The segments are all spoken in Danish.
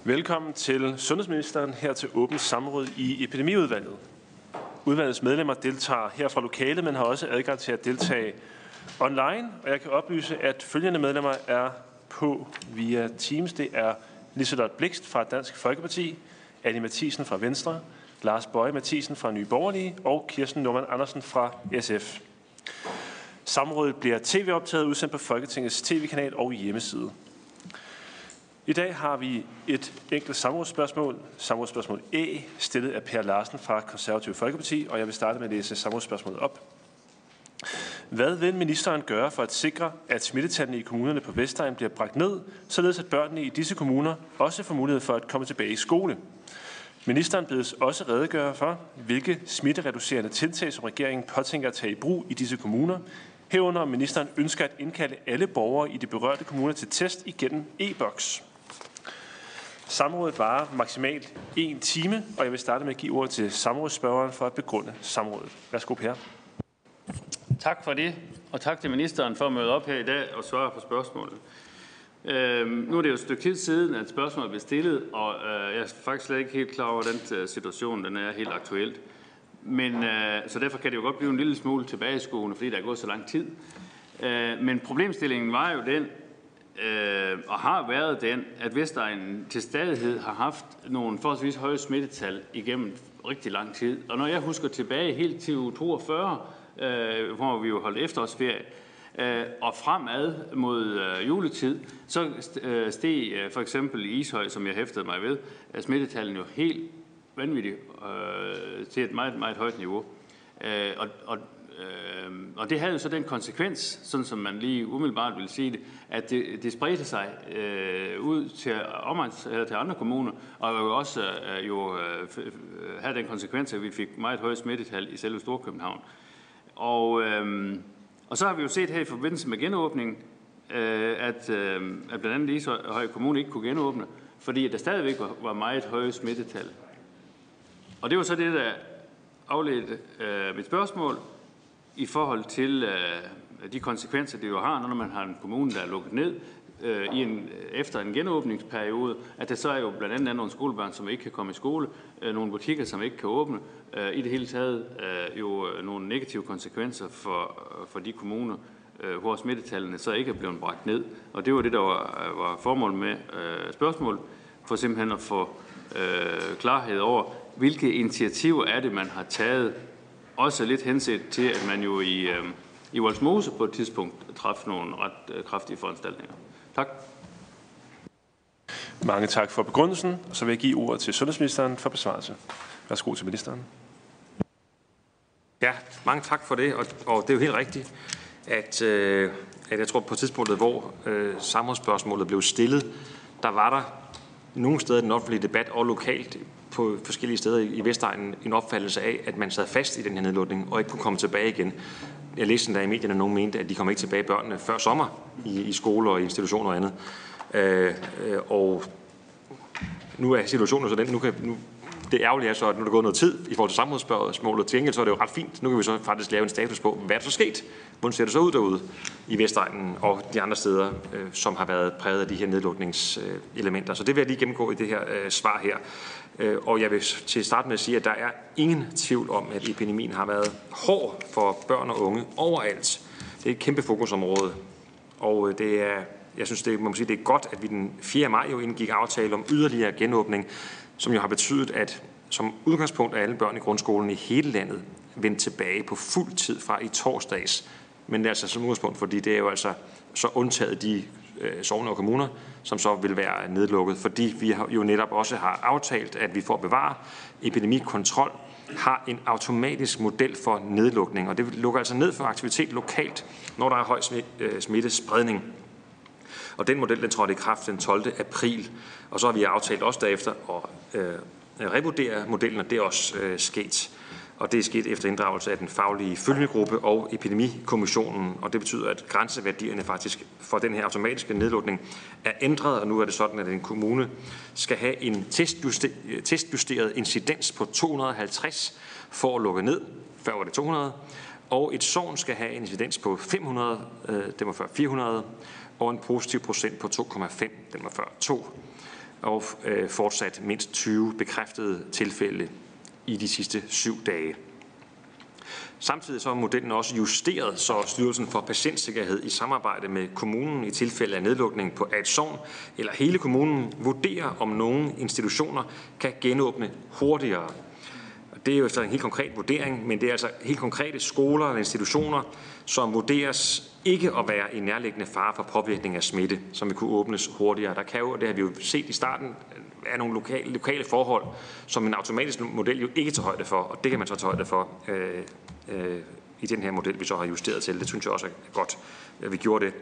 Velkommen til sundhedsministeren her til åbent samråd i epidemiudvalget. Udvalgets medlemmer deltager her fra lokalet, men har også adgang til at deltage online. Og jeg kan oplyse, at følgende medlemmer er på via Teams. Det er Liselott Blixt fra Dansk Folkeparti, Annie Matthiesen fra Venstre, Lars Boje Mathiesen fra Nye Borgerlige og Kirsten Normann Andersen fra SF. Samrådet bliver tv-optaget og udsendt på Folketingets tv-kanal og hjemmeside. I dag har vi et enkelt samrådsspørgsmål. Samrådsspørgsmål A, stillet af Per Larsen fra Konservative Folkeparti, og jeg vil starte med at læse samrådsspørgsmålet op. Hvad vil ministeren gøre for at sikre, at smittetallene i kommunerne på Vestegn bliver bragt ned, således at børnene i disse kommuner også får mulighed for at komme tilbage i skole? Ministeren bedes også redegøre for, hvilke smittereducerende tiltag, som regeringen påtænker at tage i brug i disse kommuner, herunder om ministeren ønsker at indkalde alle borgere i de berørte kommuner til test igennem e-boks. Samrådet varer maksimalt 1 time, og jeg vil starte med at give ordet til samrådsspørgeren for at begrunde samrådet. Værsgo, Per. Tak for det, og tak til ministeren for at møde op her i dag og svare på spørgsmålet. Nu er det jo et stykke tid siden, at spørgsmålet blev stillet, og jeg er faktisk slet ikke helt klar over, hvordan situationen den er helt aktuelt. Men, så derfor kan det jo godt blive en lille smule tilbageskuende, fordi der er gået så lang tid. Men problemstillingen var jo den, og har været den, at Vestegnen til stadighed har haft nogle forholdsvis høje smittetal igennem rigtig lang tid. Og når jeg husker tilbage helt til uge 42, hvor vi jo holdt efterårsferie, og fremad mod juletid, så steg for eksempel i Ishøj, som jeg hæftede mig ved, smittetallene jo helt vanvittigt til et meget, meget højt niveau. Og det havde jo så den konsekvens, sådan som man lige umiddelbart vil sige det, at det spredte sig ud til andre kommuner, og jo også havde den konsekvens, at vi fik meget høje smittetal i selve Storkøbenhavn. Og så har vi jo set her i forbindelse med genåbningen, at blandt andet Ishøj Kommune ikke kunne genåbne, fordi der stadigvæk var meget høje smittetal. Og det var så det, der afledte mit spørgsmål i forhold til de konsekvenser, det jo har, når man har en kommune, der er lukket ned efter en genåbningsperiode, at der så er jo blandt andet nogle skolebørn, som ikke kan komme i skole, nogle butikker, som ikke kan åbne, i det hele taget jo nogle negative konsekvenser for de kommuner, hvor smittetallene så ikke er blevet bragt ned. Og det var det, der var formålet med spørgsmål, for simpelthen at få klarhed over, hvilke initiativer er det, man har taget, også lidt henset til, at man jo i Vollsmose på et tidspunkt træffede nogle ret kraftige foranstaltninger. Tak. Mange tak for begrundelsen. Så vil jeg give ordet til sundhedsministeren for besvarelse. Værsgo til ministeren. Ja, mange tak for det, og det er jo helt rigtigt, at jeg tror på tidspunktet, hvor samrådsspørgsmålet blev stillet, der var der nogle steder i den offentlige debat og lokalt på forskellige steder i Vestegnen en opfattelse af, at man sad fast i den her nedlukning og ikke kunne komme tilbage igen. Jeg læste endda i medierne, at nogen mente, at de kommer ikke tilbage børnene før sommer i skoler og institutioner og andet. Og nu er situationen så den, det ærgerlige er så, at nu er der gået noget tid i forhold til samrådsspørgsmålet. Til gengæld så er det jo ret fint. Nu kan vi så faktisk lave en status på, hvad er der så sket? Hvordan ser det så ud derude i Vestegnen og de andre steder, som har været præget af de her nedlukningselementer. Så det vil jeg lige gennemgå i det her svar her. Og jeg vil til start med at sige, at der er ingen tvivl om, at epidemien har været hård for børn og unge overalt. Det er et kæmpe fokusområde. Og jeg synes, det er godt, at vi den 4. maj jo indgik aftale om yderligere genåbning, som jo har betydet, at som udgangspunkt er alle børn i grundskolen i hele landet vendt tilbage på fuld tid fra i torsdags. Men det er altså som udgangspunkt, fordi det er jo altså så undtaget de sogne og kommuner, som så vil være nedlukket, fordi vi jo netop også har aftalt, at vi for at bevare epidemikontrol har en automatisk model for nedlukning, og det lukker altså ned for aktivitet lokalt, når der er høj smittespredning. Og den model, den trådte i kraft den 12. april, og så har vi aftalt også derefter at revurdere modellen, og det er også sket. Og det er sket efter inddragelse af den faglige følgegruppe og epidemikommissionen, og det betyder, at grænseværdierne faktisk for den her automatiske nedlukning er ændret, og nu er det sådan, at en kommune skal have en testjusteret incidens på 250 for at lukke ned. Før var det 200. Og et sogn skal have en incidens på 500, det var før 400, og en positiv procent på 2,5, den var før 2. og fortsat mindst 20 bekræftede tilfælde i de sidste 7 dage. Samtidig så er modellen også justeret, så Styrelsen for Patientsikkerhed i samarbejde med kommunen i tilfælde af nedlukning på et sogn eller hele kommunen vurderer, om nogle institutioner kan genåbne hurtigere. Det er jo efter en helt konkret vurdering, men det er altså helt konkrete skoler eller institutioner, som vurderes ikke at være i nærliggende fare for påvirkning af smitte, som vil kunne åbnes hurtigere. Der kan jo, det har vi jo set i starten, er nogle lokale forhold, som en automatisk model jo ikke tager højde for, og det kan man så tage højde for i den her model, vi så har justeret til. Det synes jeg også er godt, at vi gjorde det.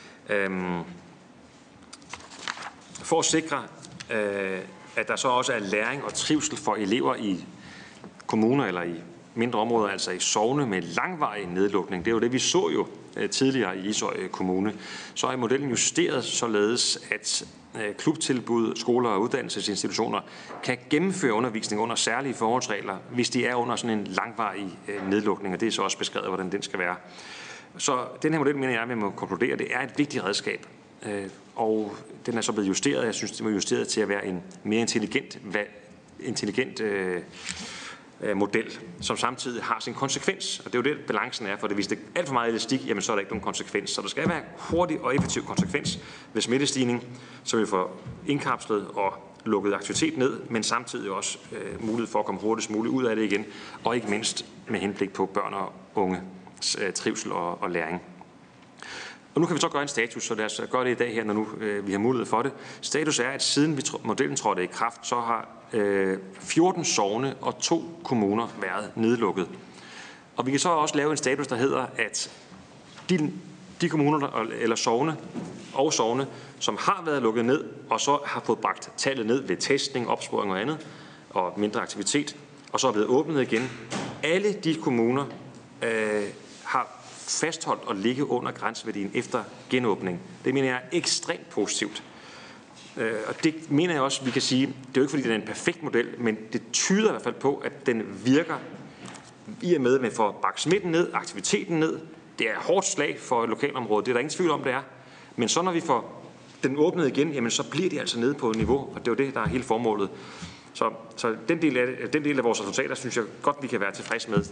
For at sikre, at der så også er læring og trivsel for elever i kommuner eller i mindre områder, altså i sogne med langvarig nedlukning. Det er jo det, vi så jo tidligere i Ishøj Kommune. Så er modellen justeret således, at klubtilbud, skoler og uddannelsesinstitutioner kan gennemføre undervisning under særlige forholdsregler, hvis de er under sådan en langvarig nedlukning, og det er så også beskrevet, hvordan den skal være. Så den her model, mener jeg, vi må konkludere, det er et vigtigt redskab, og den er så blevet justeret. Jeg synes, det var justeret til at være en mere intelligent model, som samtidig har sin konsekvens. Og det er jo det, balancen er, for hvis det er alt for meget elastik, jamen så er der ikke nogen konsekvens. Så der skal være hurtig og effektiv konsekvens ved smittestigning, så vi får indkapslet og lukket aktivitet ned, men samtidig også mulighed for at komme hurtigst muligt ud af det igen, og ikke mindst med henblik på børn og unge trivsel og læring. Og nu kan vi så gøre en status, så lad os gøre det i dag her, når nu vi har mulighed for det. Status er, at siden modellen trådte i kraft, så har 14 sogne og 2 kommuner været nedlukket. Og vi kan så også lave en status, der hedder, at de kommuner eller sogne, som har været lukket ned, og så har fået bragt tallet ned ved testning, opsporing og andet, og mindre aktivitet, og så er blevet åbnet igen. Alle de kommuner har fastholdt at ligge under grænseværdien efter genåbning. Det mener jeg er ekstremt positivt. Og det mener jeg også, vi kan sige, det er jo ikke fordi, det er en perfekt model, men det tyder i hvert fald på, at den virker i og med, at man får bragt smitten ned, aktiviteten ned. Det er et hårdt slag for lokalområdet, det er der ingen tvivl om, det er. Men så når vi får den åbnet igen, jamen så bliver de altså nede på et niveau, og det er jo det, der er hele formålet. Så den del af vores resultater, synes jeg godt, vi kan være tilfreds med.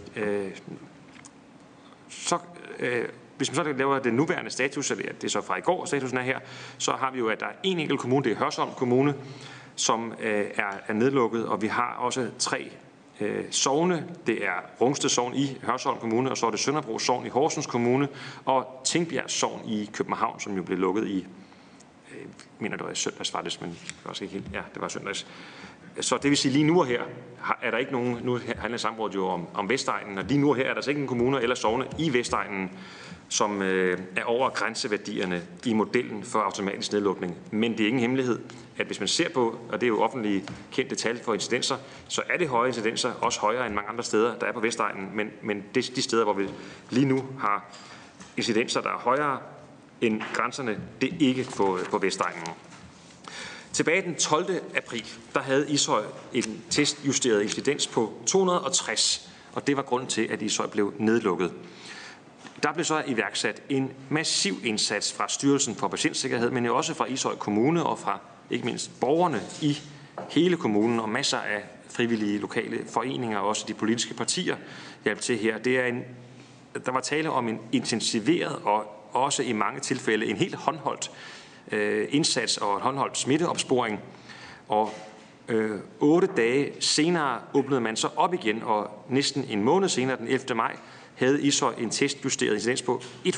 Hvis man så laver det nuværende status, eller det er så fra i går, statusen er her, så har vi jo, at der er en enkelt kommune, det er Hørsholm Kommune, som er nedlukket, og vi har også 3 sogne. Det er Rungsted Sogn i Hørsholm Kommune, og så er det Sønderbro Sogn i Horsens Kommune, og Tingbjerg Sogn i København, som jo blev lukket i, mener det var i søndags faktisk, men det var også ikke helt, ja, det var søndags. Så det vil sige, lige nu og her er der ikke nogen, nu handler samrådet jo om Vestegnen, og lige nu og her er der altså ikke en kommuner eller sogne i Vestegnen, som er over grænseværdierne i modellen for automatisk nedlukning. Men det er ingen hemmelighed, at hvis man ser på, og det er jo offentlige kendte tal for incidenser, så er det høje incidenser også højere end mange andre steder, der er på Vestegnen. Men de steder, hvor vi lige nu har incidenser, der er højere end grænserne, det er ikke på Vestegnen. Tilbage den 12. april, der havde Ishøj en testjusteret incidens på 260, og det var grunden til, at Ishøj blev nedlukket. Der blev så iværksat en massiv indsats fra Styrelsen for Patientsikkerhed, men jo også fra Ishøj Kommune og fra ikke mindst borgerne i hele kommunen, og masser af frivillige lokale foreninger og også de politiske partier hjalp til her. Der var tale om en intensiveret og også i mange tilfælde en helt håndholdt indsats og en håndholdt smitteopsporing. Og 8 dage senere åbnede man så op igen, og næsten en måned senere, den 11. maj, havde Ishøj en testjusteret incidens på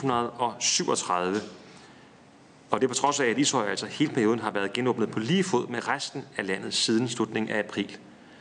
137. Og det er på trods af, at Ishøj altså hele perioden har været genåbnet på lige fod med resten af landet siden slutningen af april.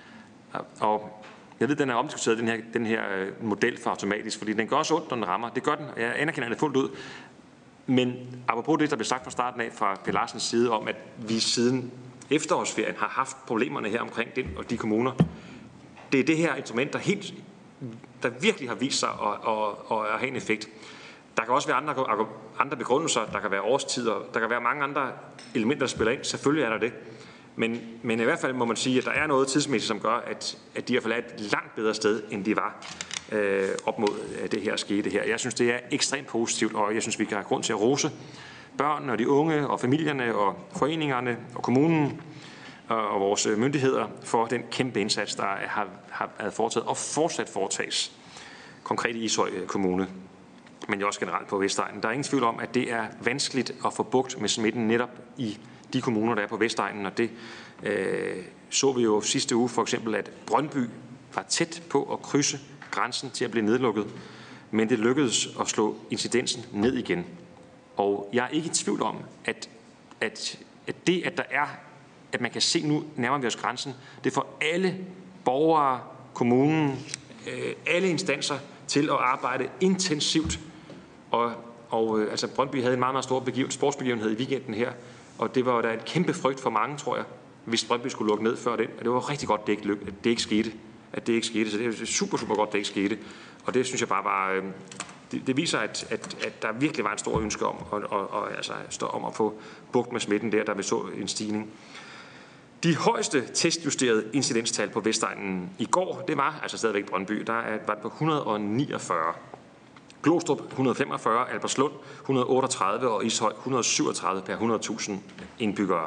Og jeg ved, den er omdiskuteret, den her model for automatisk, fordi den gør også ondt, når den rammer. Det gør den, og jeg anerkender det fuldt ud. Men apropos det, der blev sagt fra starten af fra Per Larsens side om, at vi siden efterårsferien har haft problemerne her omkring den og de kommuner. Det er det her instrument, der virkelig har vist sig at have en effekt. Der kan også være andre begrundelser, der kan være årstider, der kan være mange andre elementer, der spiller ind. Selvfølgelig er der det. Men i hvert fald må man sige, at der er noget tidsmæssigt, som gør, at de i hvert fald er et langt bedre sted, end de var op mod det her skete her. Jeg synes, det er ekstremt positivt, og jeg synes, vi kan have grund til at rose børn og de unge og familierne og foreningerne og kommunen og vores myndigheder for den kæmpe indsats, der har været foretaget og fortsat foretages konkret i Ishøj Kommune, men jo også generelt på Vestegnen. Der er ingen tvivl om, at det er vanskeligt at få bugt med smitten netop i de kommuner, der er på Vestegnen, og det så vi jo sidste uge for eksempel, at Brøndby var tæt på at krydse grænsen til at blive nedlukket, men det lykkedes at slå incidensen ned igen. Og jeg er ikke i tvivl om, at det, at man kan se nu nærmere ved os grænsen, det får alle borgere, kommunen, alle instanser til at arbejde intensivt. Og altså Brøndby havde en meget, meget stor sportsbegivenhed i weekenden her, og det var der en kæmpe frygt for mange, tror jeg, hvis Brøndby skulle lukke ned før den. Og det var rigtig godt, at det ikke skete. Så det er super, super godt, at det ikke skete. Og det synes jeg bare var... Det viser, at der virkelig var en stor ønske om at få bugt med smitten der vi så en stigning. De højeste testjusterede incidenstal på Vestegnen i går, det var altså stadigvæk Brøndby. Der var det på 149. Glostrup 145, Albertslund 138 og Ishøj 137 per 100.000 indbyggere.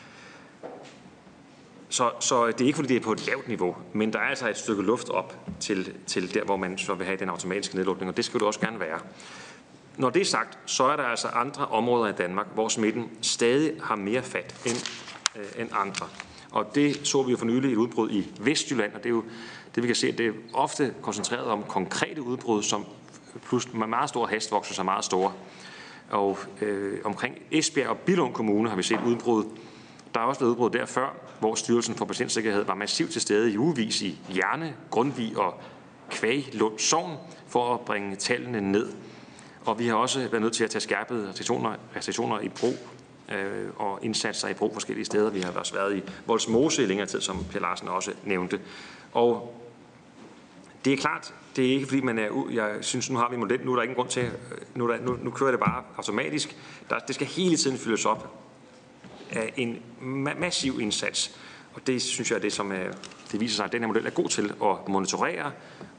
Så det er ikke, fordi det er på et lavt niveau, men der er altså et stykke luft op til der, hvor man så vil have den automatiske nedlukning, og det skal det også gerne være. Når det er sagt, så er der altså andre områder i Danmark, hvor smitten stadig har mere fat end andre. Og det så vi jo for nylig et udbrud i Vestjylland, og det er jo det, vi kan se, at det er ofte koncentreret om konkrete udbrud, som plus med meget stor hast vokser sig meget store. Og omkring Esbjerg og Billund Kommune har vi set udbrud. Der er også været udbrud der før, hvor Styrelsen for Patientsikkerhed var massivt til stede i ugevis i Jerne, Grundtvig og Kvaglund Sogn for at bringe tallene ned. Og vi har også været nødt til at tage skærpede restriktioner i brug og indsatser i brug forskellige steder. Vi har også været i Vollsmose i længere tid, som Per Larsen også nævnte. Og det er klart, det er ikke fordi man er jeg synes, nu har vi en model, nu er der ingen grund til, nu kører det bare automatisk. Det skal hele tiden fyldes op af en massiv indsats. Og det synes jeg er det, som det viser sig, at den her model er god til at monitorere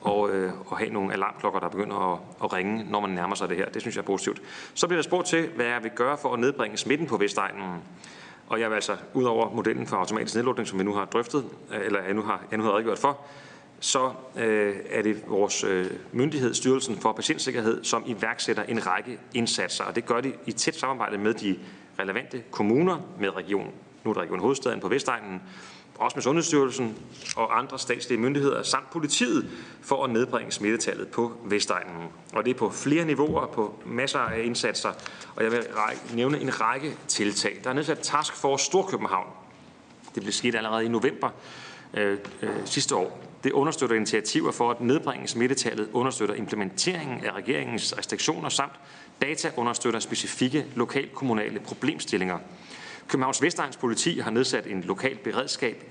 og have nogle alarmklokker, der begynder at ringe, når man nærmer sig det her. Det synes jeg er positivt. Så bliver der spurgt til, hvad jeg vil gøre for at nedbringe smitten på Vestegnen. Og jeg vil altså, ud over modellen for automatisk nedlukning, som vi nu har drøftet, eller jeg nu har redegjort for, så er det vores myndighed, Styrelsen for Patientsikkerhed, som iværksætter en række indsatser. Og det gør de i tæt samarbejde med de relevante kommuner, med nu er der Region Hovedstaden på Vestegnen, også med Sundhedsstyrelsen og andre statslige myndigheder, samt politiet, for at nedbringe smittetallet på Vestegnen. Og det er på flere niveauer, på masser af indsatser, og jeg vil nævne en række tiltag. Der er nedsat Task Force Storkøbenhavn. Det blev sket allerede i november sidste år. Det understøtter initiativer for at nedbringe smittetallet, understøtter implementeringen af regeringens restriktioner samt data understøtter specifikke lokalkommunale problemstillinger. Københavns Vestegns politi har nedsat en lokal beredskab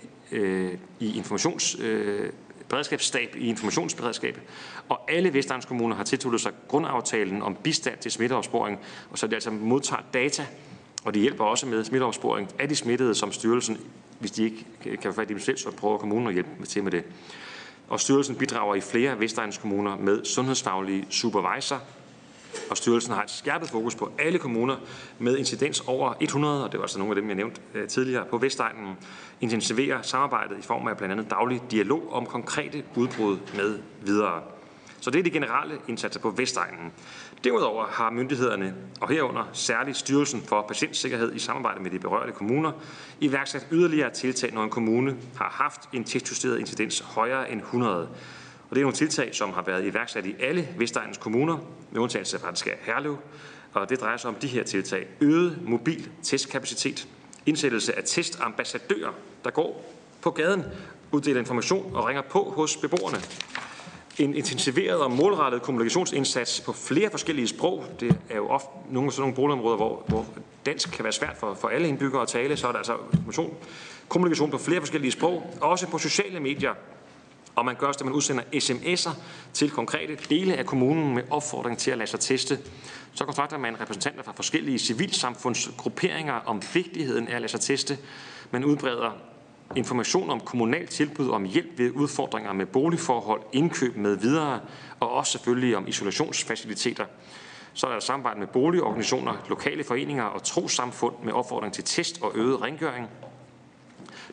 beredskabsstab i informationsberedskab, og alle Vestegns kommuner har tilsluttet sig grundaftalen om bistand til smitteopsporing, og så de altså modtager data, og de hjælper også med smitteopsporing af de smittede, som styrelsen, hvis de ikke kan få fat i dem selv, så prøver kommunen at hjælpe til med det. Og styrelsen bidrager i flere Vestegns kommuner med sundhedsfaglige supervisor, og styrelsen har et skærpet fokus på alle kommuner med incidens over 100, og det var altså nogle af dem, jeg nævnte tidligere på Vestegnen, intensiverer samarbejdet i form af blandt andet daglig dialog om konkrete udbrud med videre. Så det er de generelle indsatser på Vestegnen. Derudover har myndighederne, og herunder særligt Styrelsen for Patientsikkerhed i samarbejde med de berørte kommuner, iværksat yderligere tiltag, når en kommune har haft en testjusteret incidens højere end 100. Og det er nogle tiltag, som har været iværksat i alle Vestegnens kommuner, med undtagelse fra Herlev. Og det drejer sig om de her tiltag. Øget mobil testkapacitet, indsættelse af testambassadører, der går på gaden, uddeler information og ringer på hos beboerne. En intensiveret og målrettet kommunikationsindsats på flere forskellige sprog. Det er jo ofte nogle boligområder, hvor dansk kan være svært for alle indbyggere at tale, så er der altså kommunikation på flere forskellige sprog, også på sociale medier. Og man gør også, at man udsender sms'er til konkrete dele af kommunen med opfordring til at lade sig teste. Så kontakter man repræsentanter fra forskellige civilsamfundsgrupperinger om vigtigheden af at lade sig teste. Man udbreder information om kommunalt tilbud om hjælp ved udfordringer med boligforhold, indkøb med videre, og også selvfølgelig om isolationsfaciliteter. Så er der samarbejde med boligorganisationer, lokale foreninger og trossamfund med opfordring til test og øget rengøring.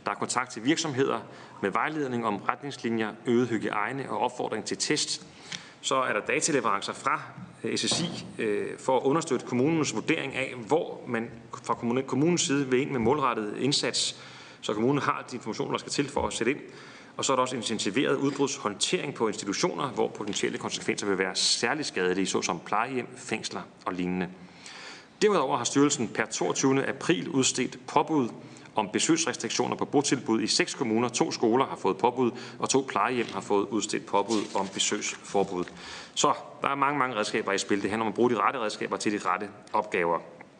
Der er kontakt til virksomheder med vejledning om retningslinjer, øget hygiejne og opfordring til test. Så er der dataleverancer fra SSI for at understøtte kommunens vurdering af, hvor man fra kommunens side vil ind med målrettet indsats, så kommunen har de informationer, der skal til for at sætte ind. Og så er der også intensiveret udbrudshåndtering på institutioner, hvor potentielle konsekvenser vil være særlig skadelige, såsom plejehjem, fængsler og lignende. Derudover har styrelsen per 22. april udstedt påbud om besøgsrestriktioner på botilbud i 6 kommuner. 2 skoler har fået påbud, og 2 plejehjem har fået udstedt påbud om besøgsforbud. Så der er mange redskaber i spil. Det handler om at bruge de rette redskaber til de rette opgaver.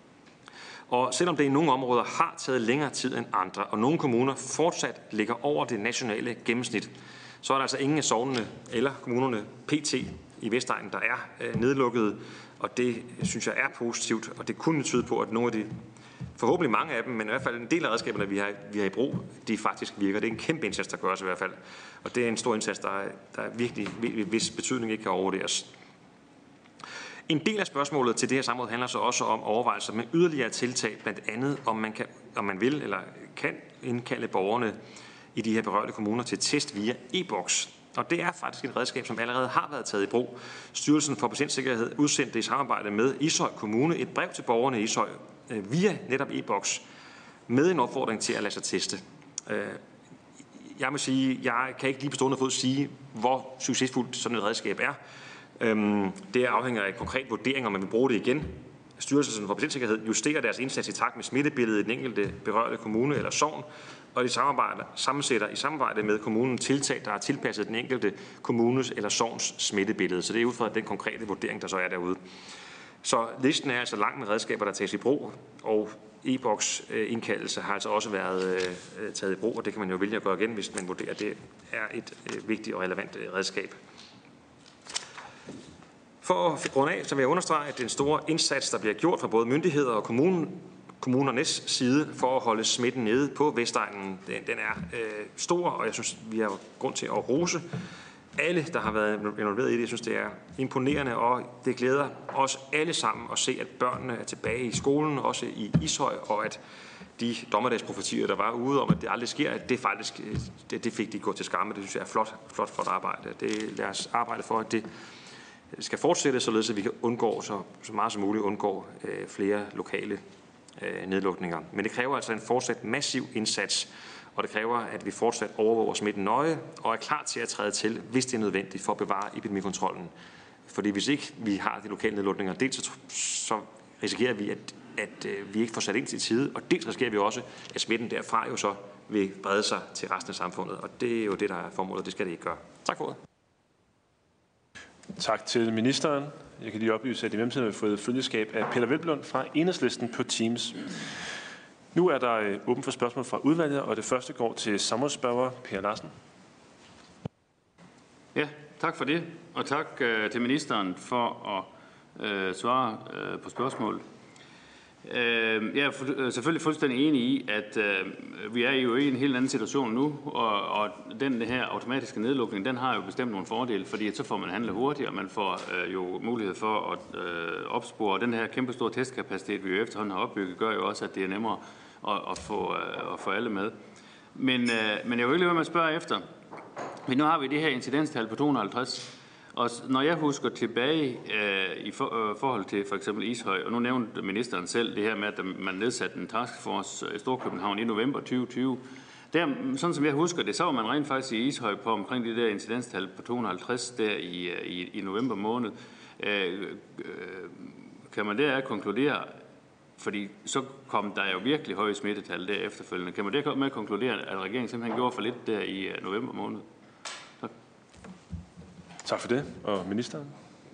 Og selvom det i nogle områder har taget længere tid end andre, og nogle kommuner fortsat ligger over det nationale gennemsnit, så er der altså ingen af sognene eller kommunerne PT i Vestegnen, der er nedlukket. Og det synes jeg er positivt, og det kunne tyde på, at nogle af de, forhåbentlig mange af dem, men i hvert fald en del af redskaberne, vi har i brug, de faktisk virker. Det er en kæmpe indsats, der gøres i hvert fald. Og det er en stor indsats, der virkelig, hvis betydning ikke kan overvurderes. En del af spørgsmålet til det her samråd handler så også om overvejelser med yderligere tiltag, blandt andet om man vil eller kan indkalde borgerne i de her berørte kommuner til test via e-boks. Og det er faktisk et redskab, som allerede har været taget i brug. Styrelsen for Patientsikkerhed udsendte i samarbejde med Ishøj Kommune et brev til borgerne i Ishøj via netop e-boks med en opfordring til at lade sig teste. Jeg må sige, jeg kan ikke lige på stående fod sige, hvor succesfuldt sådan et redskab er. Det afhænger af en konkret vurdering, om man vil bruge det igen. Styrelsen for Patientsikkerhed justerer deres indsats i takt med smittebilledet i den enkelte berørte kommune eller sogn, og de sammensætter i samarbejde med kommunen tiltag, der er tilpasset den enkelte kommunes eller sogns smittebillede. Så det er ud fra den konkrete vurdering, der så er derude. Så listen er altså lang med redskaber, der tages i brug, og e-boks indkaldelse har altså også været taget i brug, og det kan man jo vælge at gøre igen, hvis man vurderer, at det er et vigtigt og relevant redskab. For at runde af, så vil jeg understrege, at den store indsats, der bliver gjort fra både myndigheder og kommunernes side for at holde smitten nede på Vestegnen, den er stor, og jeg synes, vi har grund til at rose alle, der har været involveret i det. Jeg synes, det er imponerende, og det glæder os alle sammen at se, at børnene er tilbage i skolen, også i Ishøj, og at de dommedagsprofetier, der var ude om, at det aldrig sker, at det faktisk det fik de gået til skamme. Det synes jeg er flot arbejde. Lad os arbejde for, at det skal fortsætte, således at vi kan undgå så meget som muligt flere lokale nedlukninger. Men det kræver altså en fortsat massiv indsats, og det kræver, at vi fortsat overvåger smitten nøje og er klar til at træde til, hvis det er nødvendigt for at bevare epidemikontrollen. Fordi hvis ikke vi har de lokale nedlukninger, dels så risikerer vi, at vi ikke får sat ind til tide, og dels risikerer vi også, at smitten derfra jo så vil brede sig til resten af samfundet. Og det er jo det, der er formålet, det skal det ikke gøre. Tak for ordet. Tak til ministeren. Jeg kan lige oplyse, at i mellemtiden har vi fået følgeskab af Peter Hvelplund fra Enhedslisten på Teams. Nu er der åben for spørgsmål fra udvalget, og det første går til samrådsspørger Per Larsen. Ja, tak for det, og tak til ministeren for at svare på spørgsmål. Jeg er selvfølgelig fuldstændig enig i, at vi er jo i en helt anden situation nu, og den her automatiske nedlukning, den har jo bestemt nogle fordele, fordi så får man handlet hurtigt, og man får jo mulighed for at opspore. Den her kæmpe store testkapacitet, vi jo efterhånden har opbygget, gør jo også, at det er nemmere at få alle med. Men jeg vil ikke lade være med at spørge efter. Men nu har vi det her incidenstal på 250. Og når jeg husker tilbage i forhold til for eksempel Ishøj, og nu nævnte ministeren selv det her med, at man nedsatte en taskforce i Storkøbenhavn i november 2020. Der, sådan som jeg husker det, så var man rent faktisk i Ishøj på omkring det der incidenstal på 250 der i november måned. Kan man der konkludere, fordi så kom der jo virkelig høje smittetal der efterfølgende, kan man der med konkludere, at regeringen simpelthen gjorde for lidt der i november måned? Tak for det. Og ministeren?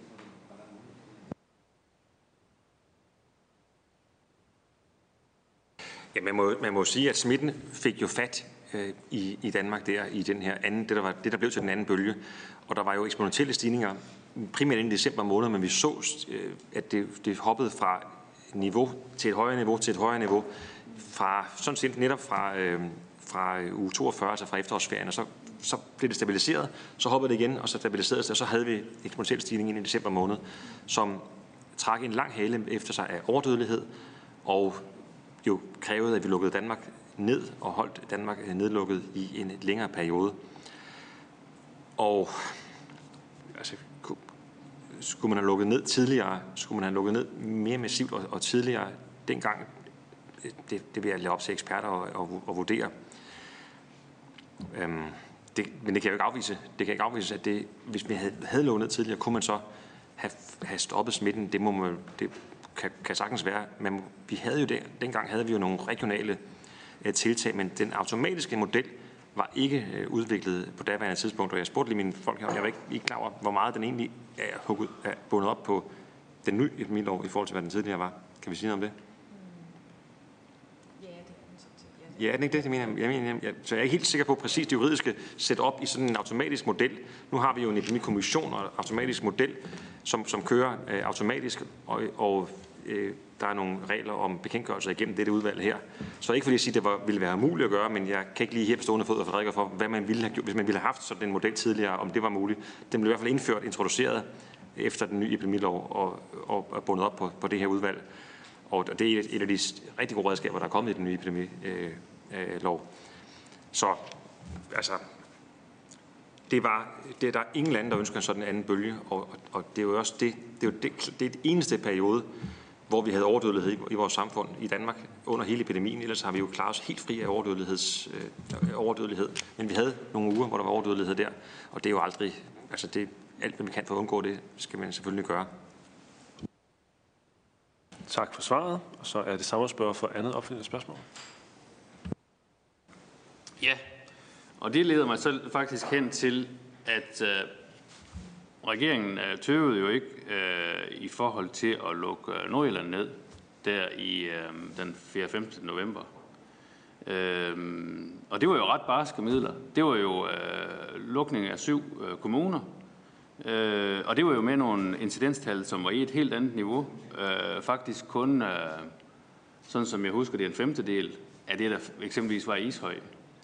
Ja, man må sige, at smitten fik jo fat i Danmark der i den her anden, det der blev til den anden bølge. Og der var jo eksponentielle stigninger, primært inden december måned, men vi så, at det hoppede fra niveau til et højere niveau til et højere niveau, fra sådan set netop fra uge 42, altså fra efterårsferien, og så blev det stabiliseret, så hoppede det igen, og så stabiliserede det, og så havde vi eksponentiel stigning ind i december måned, som trak en lang hale efter sig af overdødelighed, og jo krævede, at vi lukkede Danmark ned og holdt Danmark nedlukket i en længere periode. Og altså, skulle man have lukket ned tidligere, skulle man have lukket ned mere massivt og tidligere dengang, det vil jeg lade op til eksperter og vurdere. Men det kan jeg jo ikke afvise. Det kan ikke afvise, at hvis vi havde lukket ned tidligere, kunne man så have stoppet smitten. Det kan sagtens være. Men dengang havde vi jo nogle regionale tiltag, men den automatiske model var ikke udviklet på daværende tidspunkt. Og jeg spurgte lige mine folk her, jeg var ikke klar over, hvor meget den egentlig er bundet op på den nye epidemilov i forhold til, hvad den tidligere var. Kan vi sige noget om det? Ja, er den ikke det? Så jeg er ikke helt sikker på præcis det juridiske setup i sådan en automatisk model. Nu har vi jo en epidemikommission og en automatisk model, som kører automatisk, og der er nogle regler om bekendtgørelser igennem dette udvalg her. Så ikke fordi jeg siger, at det ville være muligt at gøre, men jeg kan ikke lige her på stående fod og redegøre for, hvad man ville have gjort, hvis man ville have haft sådan en model tidligere, om det var muligt. Den blev i hvert fald introduceret efter den nye epidemilov og bundet op på det her udvalg. Og det er et af de rigtig gode redskaber, der er kommet i den nye epidemilov. Så altså, det er der ingen lande, der ønsker sådan en anden bølge, og det er jo også det er det eneste periode, hvor vi havde overdødelighed i vores samfund i Danmark under hele epidemien. Ellers har vi jo klaret os helt fri af overdødelighed. Men vi havde nogle uger, hvor der var overdødelighed der, og det er jo aldrig, altså det alt, hvad vi kan for at undgå det, skal man selvfølgelig gøre. Tak for svaret, og så er det samme spørger for andet opfølgende spørgsmål. Ja, og det leder mig så faktisk hen til, at regeringen tøvede jo ikke i forhold til at lukke Nordjylland ned der i den 4. 15. november. Og det var jo ret barske midler. Det var jo lukning af 7 kommuner. Og det var jo med nogle incidenstal, som var i et helt andet niveau. Faktisk kun, sådan som jeg husker, det er en femtedel af det, der eksempelvis var i Ishøj.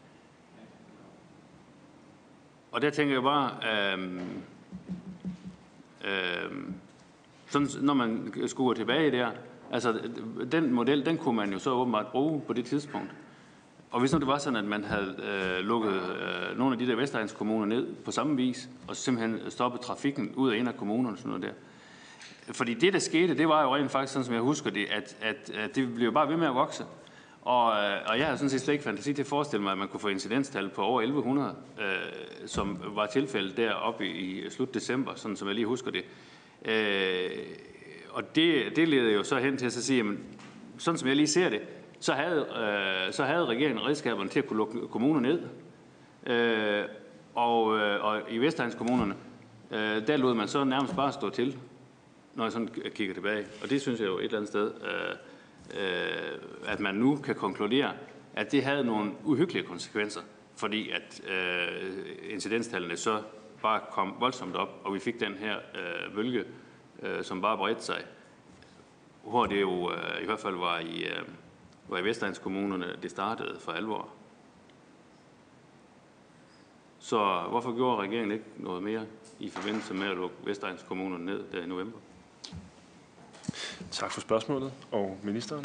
Og der tænker jeg bare, sådan, når man skuer tilbage der, altså den model, den kunne man jo så åbenbart bruge på det tidspunkt. Og hvis nu det var sådan, at man havde lukket nogle af de der Vestegnskommuner ned på samme vis, og simpelthen stoppet trafikken ud af en af kommunerne og sådan noget der. Fordi det, der skete, det var jo rent faktisk, sådan som jeg husker det, at det blev bare ved med at vokse. Og jeg har sådan set slet ikke fantasi til at forestille mig, at man kunne få incidenstal på over 1100, som var tilfældet deroppe i slut december, sådan som jeg lige husker det. Og det leder jo så hen til at sige, jamen, sådan som jeg lige ser det, så havde regeringen redskaberne til at kunne lukke kommuner ned. Og i Vestegnskommunerne, der lod man så nærmest bare stå til, når jeg sådan kigger tilbage. Og det synes jeg jo et eller andet sted, at man nu kan konkludere, at det havde nogle uhyggelige konsekvenser, fordi at incidenstallene så bare kom voldsomt op, og vi fik den her bølge, som bare bredte sig, hvor det jo i hvert fald var i Vestegnskommunerne, det startede for alvor. Så hvorfor gjorde regeringen ikke noget mere i forbindelse med at lukke Vestegnskommunerne ned der i november? Tak for spørgsmålet. Og ministeren?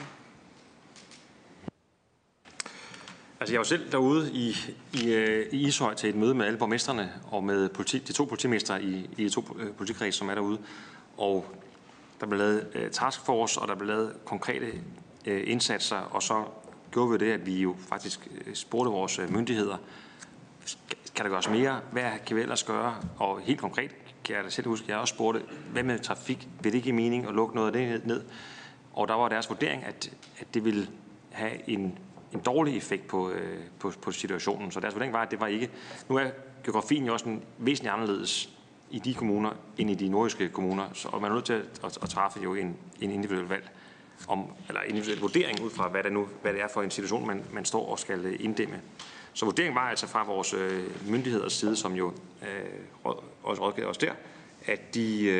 Altså jeg var selv derude i Ishøj til et møde med alle borgmestrene og med de 2 politimestre i de 2 politikreds, som er derude. Og der blev lavet taskforce, og der blev lavet konkrete indsatser, og så gjorde vi det, at vi jo faktisk spurgte vores myndigheder, kan der gøres mere? Hvad kan vi ellers gøre? Og helt konkret kan jeg da selv huske, jeg også spurgte, hvad med trafik? Vil det give mening at lukke noget af det ned? Og der var deres vurdering, at det ville have en dårlig effekt på situationen. Så deres vurdering var, at det var ikke. Nu er geografien jo også en væsentligt anderledes i de kommuner, end i de nordjyske kommuner. Og man er nødt til at træffe jo en individuel valg, eller en individuel vurdering ud fra, hvad det er for en situation, man står og skal inddæmme. Så vurderingen var altså fra vores myndigheders side, som jo også rådgav os der, at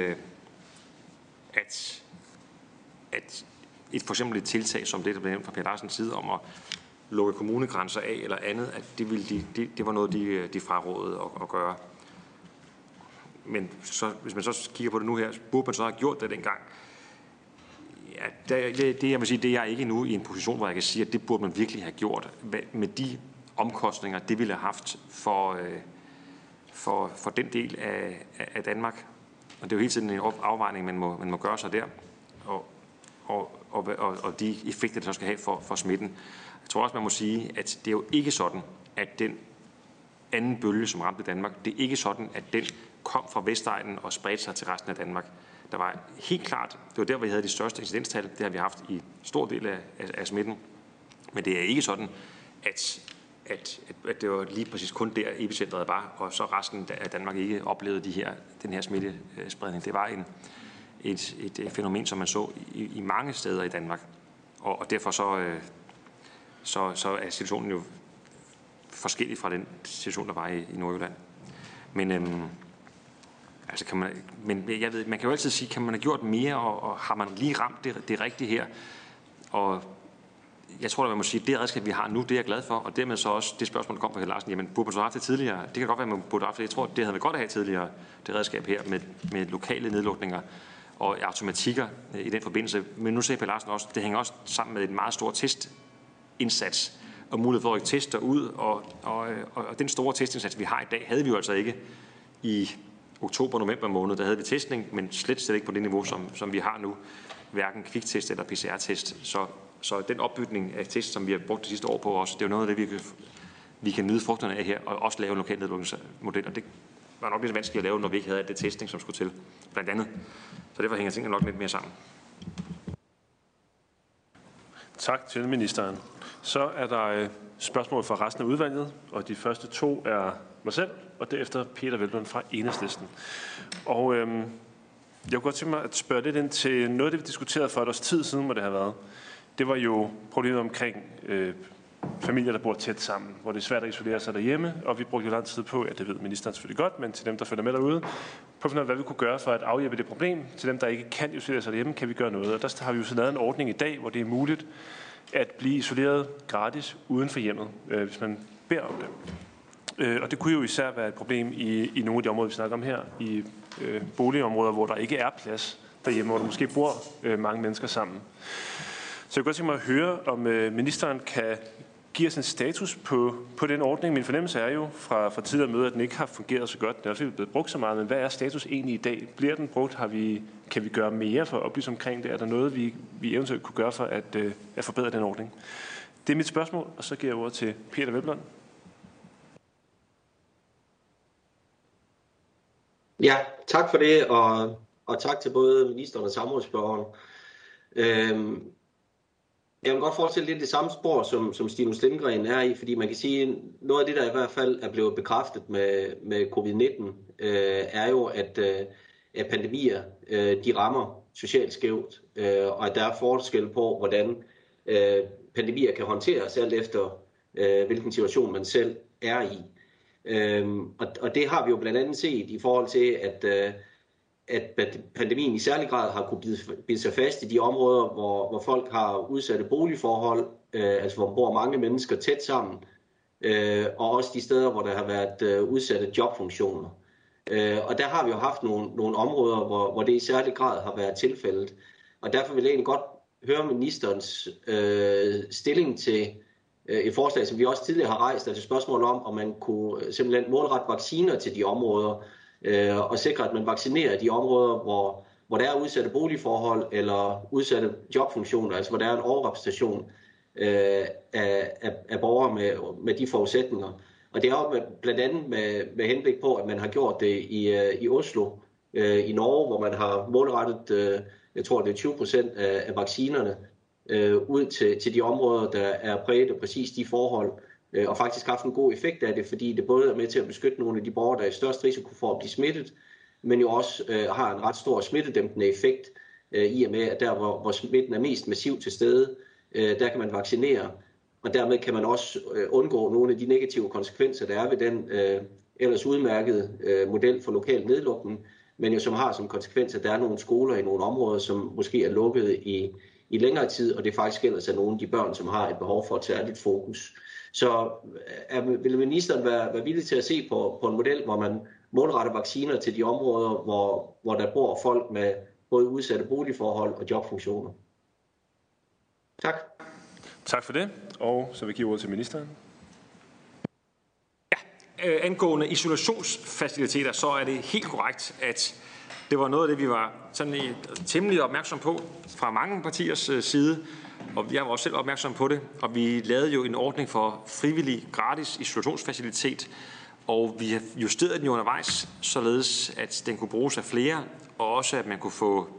et for eksempel et tiltag, som det, der blev nævnt fra Per Larsens side, om at lukke kommunegrænser af eller andet, at det var noget, de frarådede at gøre. Men så, hvis man så kigger på det nu her, burde man så have gjort det dengang? Ja, det jeg vil sige, det er jeg ikke endnu i en position, hvor jeg kan sige, at det burde man virkelig have gjort med de omkostninger, det ville have haft for den del af Danmark. Og det er jo hele tiden en afvejning, man må gøre sig der, og de effekter, det så skal have for smitten. Jeg tror også, man må sige, at det er jo ikke sådan, at den anden bølge, som ramte Danmark, det er ikke sådan, at den kom fra Vestegnen og spredte sig til resten af Danmark. Der var helt klart, det var der, hvor vi havde de største incidenstal. Det har vi haft i stor del af smitten. Men det er ikke sådan, at det var lige præcis kun der epicentret var, og så resten af Danmark ikke oplevede den her smittespredning. Det var et fænomen, som man så i mange steder i Danmark. Og derfor så er situationen jo forskellig fra den situation, der var i Nordjylland. Men jeg ved, man kan jo altid sige, kan man have gjort mere, og har man lige ramt det rigtige her? Og jeg tror, at man må sige, at det redskab, vi har nu, det er jeg glad for, og dermed så også det spørgsmål, der kom fra Helle Larsen, jamen burde man så have haft det tidligere? Det kan godt være, man burde have haft det. Jeg tror, det havde været godt at have tidligere, det redskab her med lokale nedlukninger og automatikker i den forbindelse. Men nu ser Helle Larsen også, det hænger også sammen med en meget stor testindsats, og mulighed for at teste ud, og den store testindsats, vi har i dag, havde vi jo altså ikke i oktober-november måned. Der havde vi testning, men slet ikke på det niveau, som vi har nu. Hverken kviktest eller PCR-test. Så den opbygning af test, som vi har brugt de sidste år på os, det er jo noget af det, vi kan nyde frugterne af her, og også lave en lokal nedlukningsmodel. Og det var nok lidt vanskeligt at lave, når vi ikke havde det testing, som skulle til, blandt andet. Så derfor hænger tingene nok lidt mere sammen. Tak til ministeren. Så er der spørgsmål fra resten af udvalget, og de første 2 er mig selv, og derefter Peter Hvelplund fra Enhedslisten. Og jeg kunne godt tænke mig at spørge lidt ind til noget af det, vi diskuterede for et års tid siden, hvor det har været. Det var jo problemet omkring familier, der bor tæt sammen, hvor det er svært at isolere sig derhjemme, og vi brugte jo lang tid på, det ved ministeren selvfølgelig godt, men til dem, der følger med derude, på at finde ud af, hvad vi kunne gøre for at afhjælpe det problem. Til dem, der ikke kan isolere sig derhjemme, kan vi gøre noget. Og der har vi jo så lavet en ordning i dag, hvor det er muligt at blive isoleret gratis uden for hjemmet, hvis man beder om det. Og det kunne jo især være et problem i nogle af de områder, vi snakker om her, i boligområder, hvor der ikke er plads derhjemme, hvor der måske bor mange mennesker sammen. Så jeg kunne godt tænke mig at høre, om ministeren kan give os en status på den ordning. Min fornemmelse er jo fra tidligere møder, at den ikke har fungeret så godt. Den er også blevet brugt så meget, men hvad er status egentlig i dag? Bliver den brugt? Kan vi gøre mere for at oplyse omkring det? Er der noget, vi eventuelt kunne gøre for at forbedre den ordning? Det er mit spørgsmål, og så giver jeg ordet til Peter Hvelplund. Ja, tak for det, og tak til både ministeren og samrådsspørgeren. Jeg vil godt forestille lidt det samme spor, som Stinus Lindgren er i, fordi man kan sige, at noget af det, der i hvert fald er blevet bekræftet med covid-19, er jo, at pandemier de rammer socialt skævt, og at der er forskel på, hvordan pandemier kan håndteres, alt efter hvilken situation man selv er i. Og det har vi jo blandt andet set i forhold til, at pandemien i særlig grad har kunne bide sig fast i de områder, hvor folk har udsatte boligforhold, altså hvor bor mange mennesker tæt sammen, og også de steder, hvor der har været udsatte jobfunktioner. Og der har vi jo haft nogle områder, hvor det i særlig grad har været tilfældet. Og derfor vil jeg egentlig godt høre ministerens stilling til et forslag, som vi også tidligere har rejst, altså spørgsmål om man kunne simpelthen målrette vacciner til de områder, og sikre, at man vaccinerer de områder, hvor der er udsatte boligforhold eller udsatte jobfunktioner, altså hvor der er en overrepræsentation af borgere med de forudsætninger. Og det er jo blandt andet med henblik på, at man har gjort det i Oslo, i Norge, hvor man har målrettet, jeg tror det er 20% af vaccinerne, ud til de områder, der er præget af præcis de forhold, og faktisk haft en god effekt af det, fordi det både er med til at beskytte nogle af de borgere, der er i størst risiko for at blive smittet, men jo også har en ret stor smittedæmpende effekt, i og med, at der, hvor smitten er mest massiv til stede, der kan man vaccinere, og dermed kan man også undgå nogle af de negative konsekvenser, der er ved den ellers udmærkede model for lokal nedlukning, men jo som har som konsekvens, at der er nogle skoler i nogle områder, som måske er lukket i længere tid, og det faktisk ellers er nogle af de børn, som har et behov for et særligt fokus. Så vil ministeren være villig til at se på en model, hvor man målretter vacciner til de områder, hvor der bor folk med både udsatte boligforhold og jobfunktioner? Tak. Tak for det, og så vil jeg give ordet til ministeren. Angående isolationsfaciliteter, så er det helt korrekt, at det var noget af det, vi var sådan temmelig opmærksom på fra mange partiers side, og jeg var også selv opmærksom på det, og vi lavede jo en ordning for frivillig gratis isolationsfacilitet, og vi har justeret den undervejs, således at den kunne bruges af flere, og også at man kunne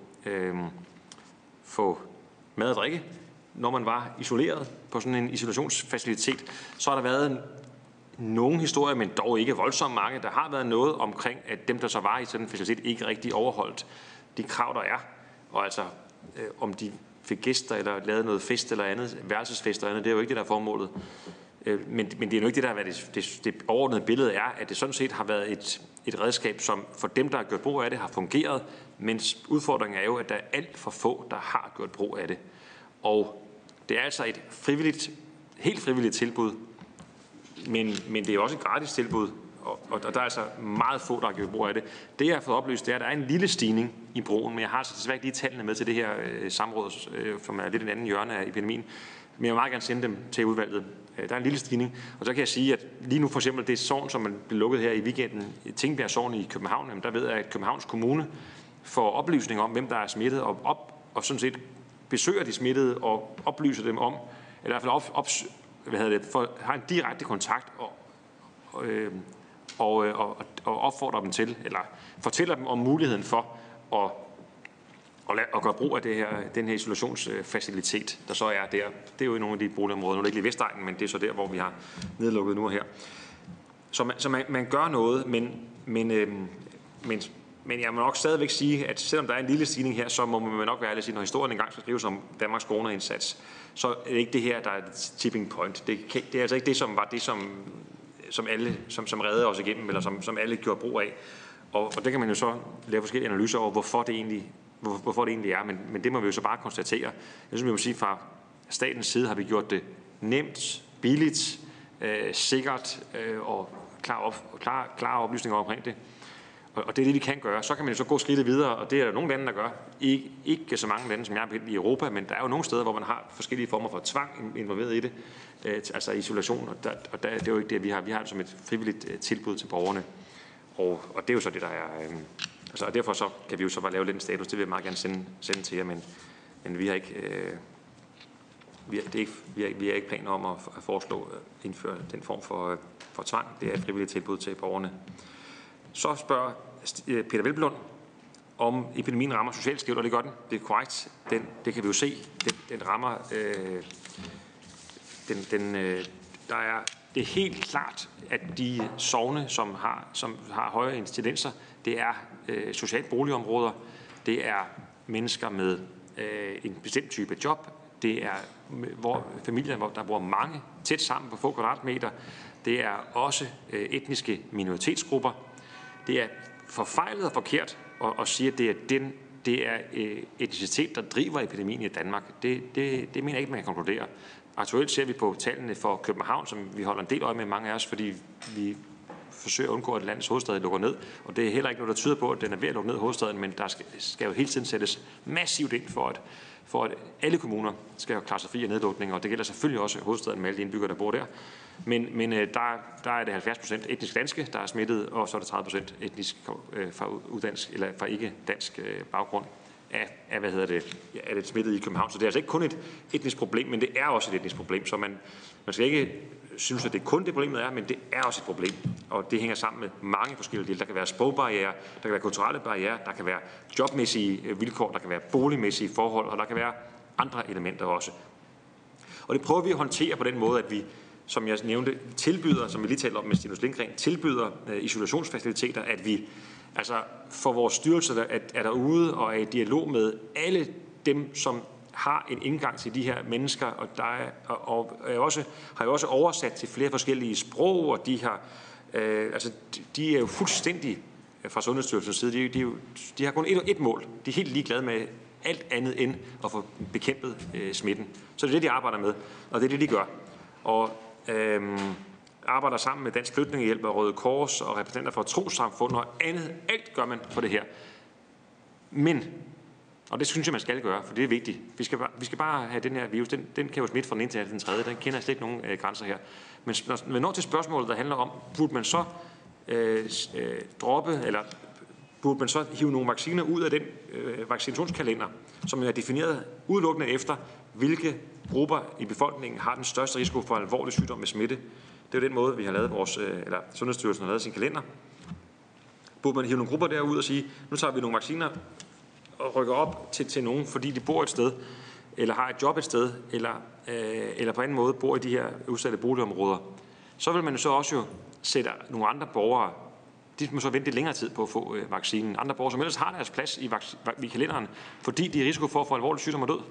få mad og drikke, når man var isoleret på sådan en isolationsfacilitet. Så har der været nogle historier, men dog ikke voldsomt mange. Der har været noget omkring, at dem, der så var i sådan en facilitet, ikke rigtig overholdt de krav, der er. Og altså, om de fik gæster eller lavede noget fest eller andet, værelsesfest eller andet, det er jo ikke det, der er formålet. Men det er jo ikke det, der har været det overordnede billede er, at det sådan set har været et redskab, som for dem, der har gjort brug af det, har fungeret, mens udfordringen er jo, at der er alt for få, der har gjort brug af det. Og det er altså et helt frivilligt tilbud, men det er også et gratis tilbud, og der er altså meget få, der har gjort brug af det. Det, jeg har fået oplyst, det er, at der er en lille stigning i brugen, men jeg har altså desværre ikke lige tallene med til det her samråd, som er lidt en anden hjørne af epidemien. Men jeg vil meget gerne sende dem til udvalget. Der er en lille stigning, og så kan jeg sige, at lige nu for eksempel det sogn, som man blev lukket her i weekenden, Tingbjerg Sogn i København, der ved jeg, at Københavns Kommune får oplysning om, hvem der er smittet, og sådan set besøger de smittede og oplyser dem om, eller i hvert fald har en direkte kontakt og opfordrer dem til, eller fortæller dem om muligheden for at gøre brug af den her isolationsfacilitet, der så er der. Det er jo i nogle af de boligområder. Nu er det ikke lige Vestegnen, men det er så der, hvor vi har nedlukket nu og her. Så man gør noget, men jeg må nok stadigvæk sige, at selvom der er en lille stigning her, så må man nok være ærlig at sige, når historien engang skal skrives om Danmarks corona-indsats, så er det ikke det her, der er et tipping point. Det er altså ikke det, som var det, som alle, som reddede os igennem, eller som alle gjorde brug af. Og det kan man jo så lave forskellige analyser over, hvorfor det egentlig er, men det må vi jo så bare konstatere. Jeg synes, vi må sige, fra statens side har vi gjort det nemt, billigt, sikkert og klare oplysninger omkring det. Og det er det, vi kan gøre. Så kan man jo så gå skridtet videre, og det er der nogle lande, der gør. Ikke så mange lande, som jeg er i Europa, men der er jo nogle steder, hvor man har forskellige former for tvang involveret i det, altså isolation, og det er jo ikke det, vi har. Vi har det som et frivilligt tilbud til borgerne, og det er jo så det, der er. Og derfor så kan vi jo så bare lave lidt en status. Det vil jeg meget gerne sende til jer, men vi har ikke. Vi har ikke planer om at foreslå indføre den form for tvang. Det er et frivilligt tilbud til borgerne. Så spørger Peter Hvelplund, om epidemien rammer socialt skævt, og det gør den. Det er korrekt. Det kan vi jo se. Den rammer. Det er helt klart, at de sogne, som har højere incidenser, det er socialt boligområder. Det er mennesker med en bestemt type job. Det er familier, der bor mange tæt sammen på få kvadratmeter. Det er også etniske minoritetsgrupper. Det er forfejlet og forkert at sige, at det er etnicitet, der driver epidemien i Danmark. Det mener jeg ikke, man kan konkludere. Aktuelt ser vi på tallene for København, som vi holder en del øje med mange af os, fordi vi forsøger at undgå, at landets hovedstad lukker ned. Og det er heller ikke noget, der tyder på, at den er ved at lukke ned hovedstaden, men der skal jo hele tiden sættes massivt ind for at alle kommuner skal klare sig fri af nedlukning, og det gælder selvfølgelig også hovedstaden med alle de indbyggere, der bor der. Men der er det 70% etnisk danske, der er smittet, og så er det 30% etnisk fra ikke-dansk baggrund af det smittet i København. Så det er altså ikke kun et etnisk problem, men det er også et etnisk problem, så man skal ikke synes, at det kun det problemet er, men det er også et problem, og det hænger sammen med mange forskellige dele. Der kan være sprogbarrierer, der kan være kulturelle barrierer, der kan være jobmæssige vilkår, der kan være boligmæssige forhold, og der kan være andre elementer også. Og det prøver vi at håndtere på den måde, at vi, som jeg nævnte, tilbyder, som vi lige talte om med Stinus Lindgren, tilbyder isolationsfaciliteter, at vi altså for vores styrelser er derude og er i dialog med alle dem, som har en indgang til de her mennesker, og har jo også oversat til flere forskellige sprog, og de er jo fuldstændig fra Sundhedsstyrelsens side, de har kun et mål. De er helt ligeglade med alt andet end at få bekæmpet smitten. Så det er det, de arbejder med, og det er det, de gør. Og arbejder sammen med Dansk Flygtningehjælp og Røde Kors og repræsentanter for trossamfund og andet. Alt gør man for det her. Men, Og det synes jeg, man skal gøre, for det er vigtigt. Vi skal bare have den her virus, den kan jo smitte fra den ene til den tredje, den kender slet ikke nogen grænser her. Men når vi når til spørgsmålet, der handler om, burde man så droppe, eller burde man så hive nogle vacciner ud af den vaccinationskalender, som er defineret udelukkende efter, hvilke grupper i befolkningen har den største risiko for alvorlig sygdom med smitte. Det er jo den måde, vi har lavet eller Sundhedsstyrelsen har lavet sin kalender. Burde man hive nogle grupper derud og sige, nu tager vi nogle vacciner og rykker op til nogen, fordi de bor et sted, eller har et job et sted, eller på anden måde bor i de her udsatte boligområder. Så vil man jo så også jo sætte nogle andre borgere, de må så vente lidt længere tid på at få vaccinen. Andre borgere, som ellers har deres plads i kalenderen, fordi de er risiko for at få alvorlig sygdom og død.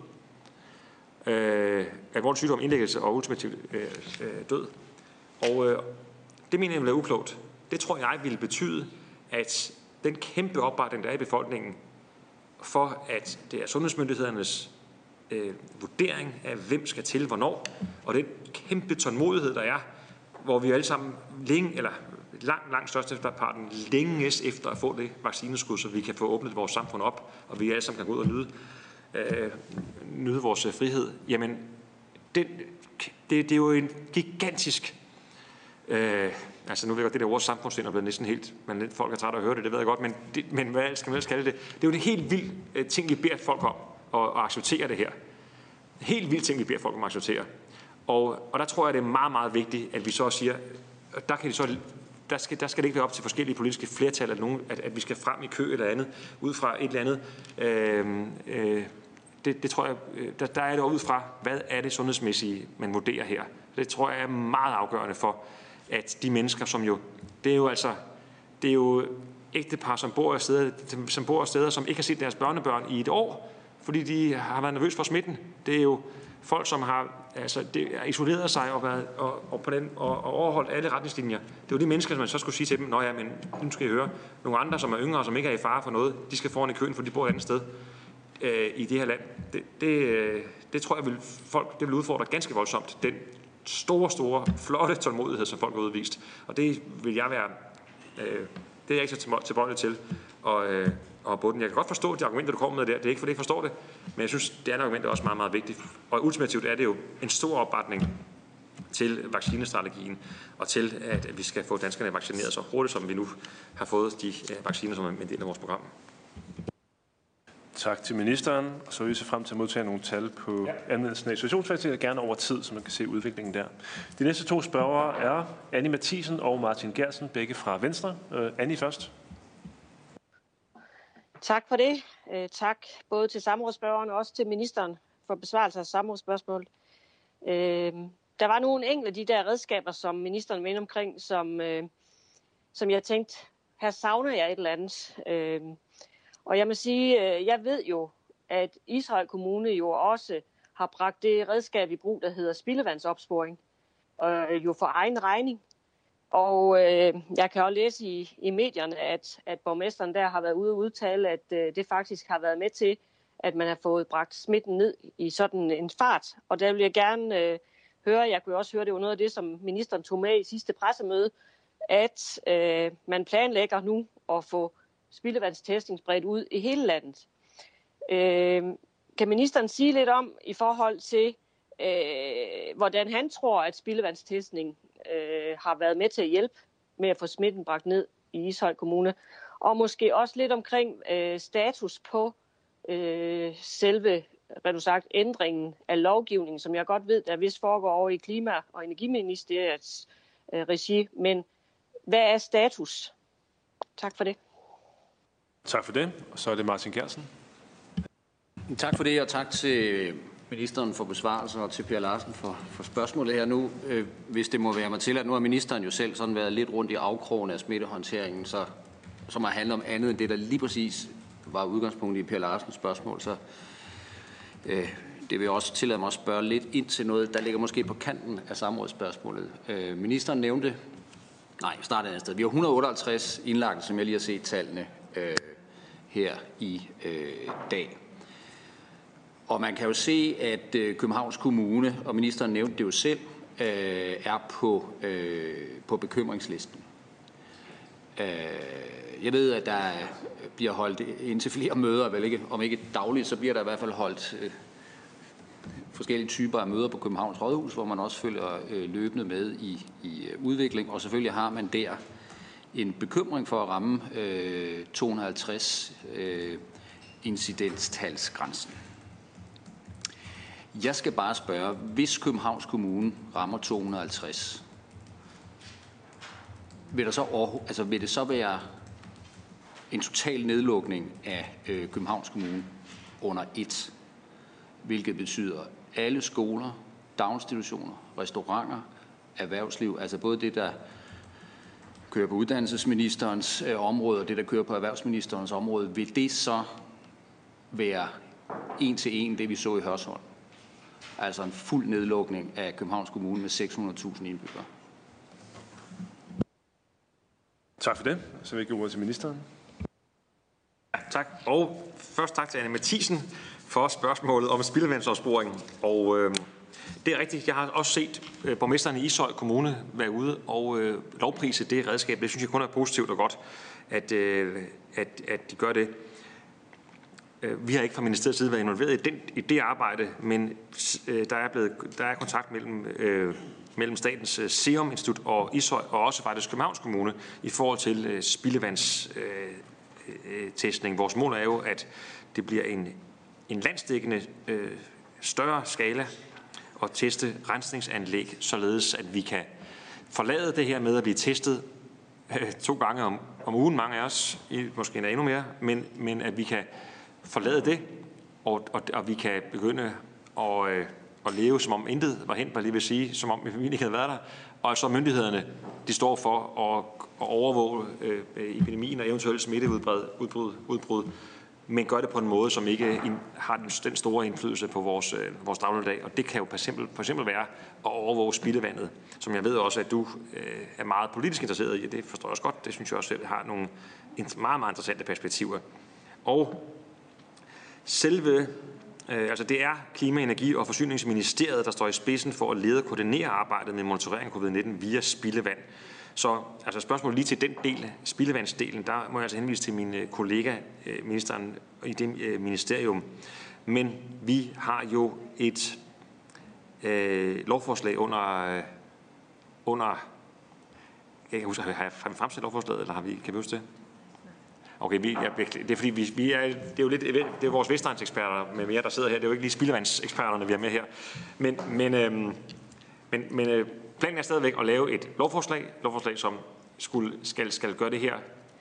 Alvorlig sygdom, indlæggelse og ultimativt død. Og det mener jeg vil være uklogt. Det tror jeg vil betyde, at den kæmpe opbakning, der er i befolkningen, for at det er sundhedsmyndighedernes vurdering af, hvem skal til hvornår, og den kæmpe tålmodighed, der er, hvor vi alle sammen langt størsteparten længes efter at få det vaccineskud, så vi kan få åbnet vores samfund op, og vi alle sammen kan gå ud og nyde vores frihed. Jamen, det er jo en gigantisk... altså nu ved jeg godt, det der ord samfundssind er blevet næsten helt... Men folk er trætte at høre det ved jeg godt, men hvad skal man ellers kalde det? Det er jo en helt vild ting, vi beder folk om at acceptere det her. Helt vild ting, vi beder folk om at acceptere. Og der tror jeg, det er meget, meget vigtigt, at vi så siger, der skal det ikke være op til forskellige politiske flertal, at vi skal frem i kø eller andet, ud fra et eller andet. Det tror jeg, der er det ud fra, hvad er det sundhedsmæssige, man vurderer her. Det tror jeg er meget afgørende for, at de mennesker, som jo, det er jo ægtepar, som bor steder, som ikke har set deres børnebørn i et år, fordi de har været nervøse for smitten. Det er jo folk, som har isoleret sig og overholdt alle retningslinjer. Det er jo de mennesker, som man så skulle sige til dem, nå ja, men nu skal I høre, nogle andre, som er yngre og som ikke er i fare for noget, de skal foran i køen, for de bor et andet sted i det her land. Det tror jeg det vil udfordre ganske voldsomt. Den store, flotte tålmodighed, som folk har udvist. Og det vil jeg være... det er jeg ikke så tilbøjelig til og på den. Jeg kan godt forstå de argumenter, du kommer med der. Det er ikke for det, jeg forstår det. Men jeg synes, det andet argument er også meget, meget vigtigt. Og ultimativt er det jo en stor opbakning til vaccinestrategien og til, at vi skal få danskerne vaccineret så hurtigt, som vi nu har fået de vacciner, som er en del af vores program. Tak til ministeren. Og så vil vi se frem til at modtage nogle tal på anvendelsen af isolationsfaciliteter, gerne over tid, så man kan se udviklingen der. De næste to spørgere er Annie Matthiesen og Martin Geertsen, begge fra Venstre. Annie først. Tak for det. Tak både til samrådsspørgeren og også til ministeren for besvarelse af samrådsspørgsmål. Der var nogle enkelte af de der redskaber, som ministeren vendte omkring, som jeg tænkte, her savner jeg et eller andet. Og jeg må sige, jeg ved jo, at Ishøj Kommune jo også har bragt det redskab i brug, der hedder spildevandsopsporing, jo for egen regning. Og jeg kan også læse i medierne, at borgmesteren der har været ude og udtale, at det faktisk har været med til, at man har fået bragt smitten ned i sådan en fart. Og der vil jeg gerne høre, jeg kunne også høre, det var noget af det, som ministeren tog med i sidste pressemøde, at man planlægger nu at få spildevandstesting spredt ud i hele landet. Kan ministeren sige lidt om i forhold til, hvordan han tror, at spildevandstestning har været med til at hjælpe med at få smitten bragt ned i Ishøj Kommune, og måske også lidt omkring status på selve ændringen af lovgivningen, som jeg godt ved, der vist foregår over i Klima- og Energiministeriets regi, men hvad er status? Tak for det. Tak for det. Og så er det Martin Geertsen. Tak for det, og tak til ministeren for besvarelsen og til Per Larsen for spørgsmålet her nu. Hvis det må være mig til, at nu har ministeren jo selv sådan været lidt rundt i afkrogen af smittehåndteringen, som har handlet om andet end det, der lige præcis var udgangspunktet i Per Larsens spørgsmål. Så det vil jeg også tillade mig at spørge lidt ind til noget, der ligger måske på kanten af samrådsspørgsmålet. Ministeren nævnte, startede andet sted. Vi har 158 indlagte, som jeg lige har set tallene her i dag. Og man kan jo se, at Københavns Kommune, og ministeren nævnte det jo selv, er på bekymringslisten. Jeg ved, at der bliver holdt indtil flere møder, vel ikke, om ikke dagligt, så bliver der i hvert fald holdt forskellige typer af møder på Københavns Rådhus, hvor man også følger løbende med i udvikling, og selvfølgelig har man der en bekymring for at ramme 250 incidenstalsgrænsen. Jeg skal bare spørge, hvis Københavns Kommune rammer 250, vil det så være en total nedlukning af Københavns Kommune under et, hvilket betyder alle skoler, daginstitutioner, restauranter, erhvervsliv, altså både det, der kører på uddannelsesministerens område og det, der kører på erhvervsministerens område, vil det så være en til en det, vi så i Hørsholm? Altså en fuld nedlukning af Københavns Kommune med 600.000 indbyggere. Tak for det. Så vil jeg give ordet til ministeren. Ja, tak. Og først tak til Anne Matthiesen for spørgsmålet om spildevandsopsporing. Og det er rigtigt. Jeg har også set borgmesteren i Ishøj Kommune være ude og lovprise det redskab. Det synes jeg kun er positivt og godt, at de gør det. Vi har ikke fra ministeriets side været involveret i det arbejde, men der er kontakt mellem Statens Serum Institut og Ishøj, og også faktisk Københavns Kommune, i forhold til spildevandstestning. Vores mål er jo, at det bliver en landsdækkende større skala at teste rensningsanlæg, således at vi kan forlade det her med at blive testet 2 gange om ugen, mange af os, måske endnu mere, men at vi kan forlade det, og vi kan begynde at leve, som om intet var hent, lige vil sige, som om vi ikke havde været der, og så myndighederne, de står for at overvåge epidemien og eventuelt smitteudbrud, men gør det på en måde, som ikke har den store indflydelse på vores dagligdag. Og det kan jo for eksempel være at overvåge spildevandet, som jeg ved også, at du er meget politisk interesseret i, og det forstår jeg også godt. Det synes jeg også selv har nogle meget, meget interessante perspektiver. Og selve, det er Klima-, Energi- og Forsyningsministeriet, der står i spidsen for at lede og koordinere arbejdet med monitorering af COVID-19 via spildevand. Så spørgsmålet lige til den del, spildevandsdelen, der må jeg altså henvise til min kollega, ministeren i det ministerium. Men vi har jo et lovforslag under jeg kan huske, har vi fremsat lovforslaget, eller kan vi huske det? Okay, det er fordi det er jo lidt, det er vores Vestegnseksperter med mere, der sidder her. Det er jo ikke lige spildevandseksperterne, vi har med her. Men planen er stadigvæk at lave et lovforslag, som skal gøre det her,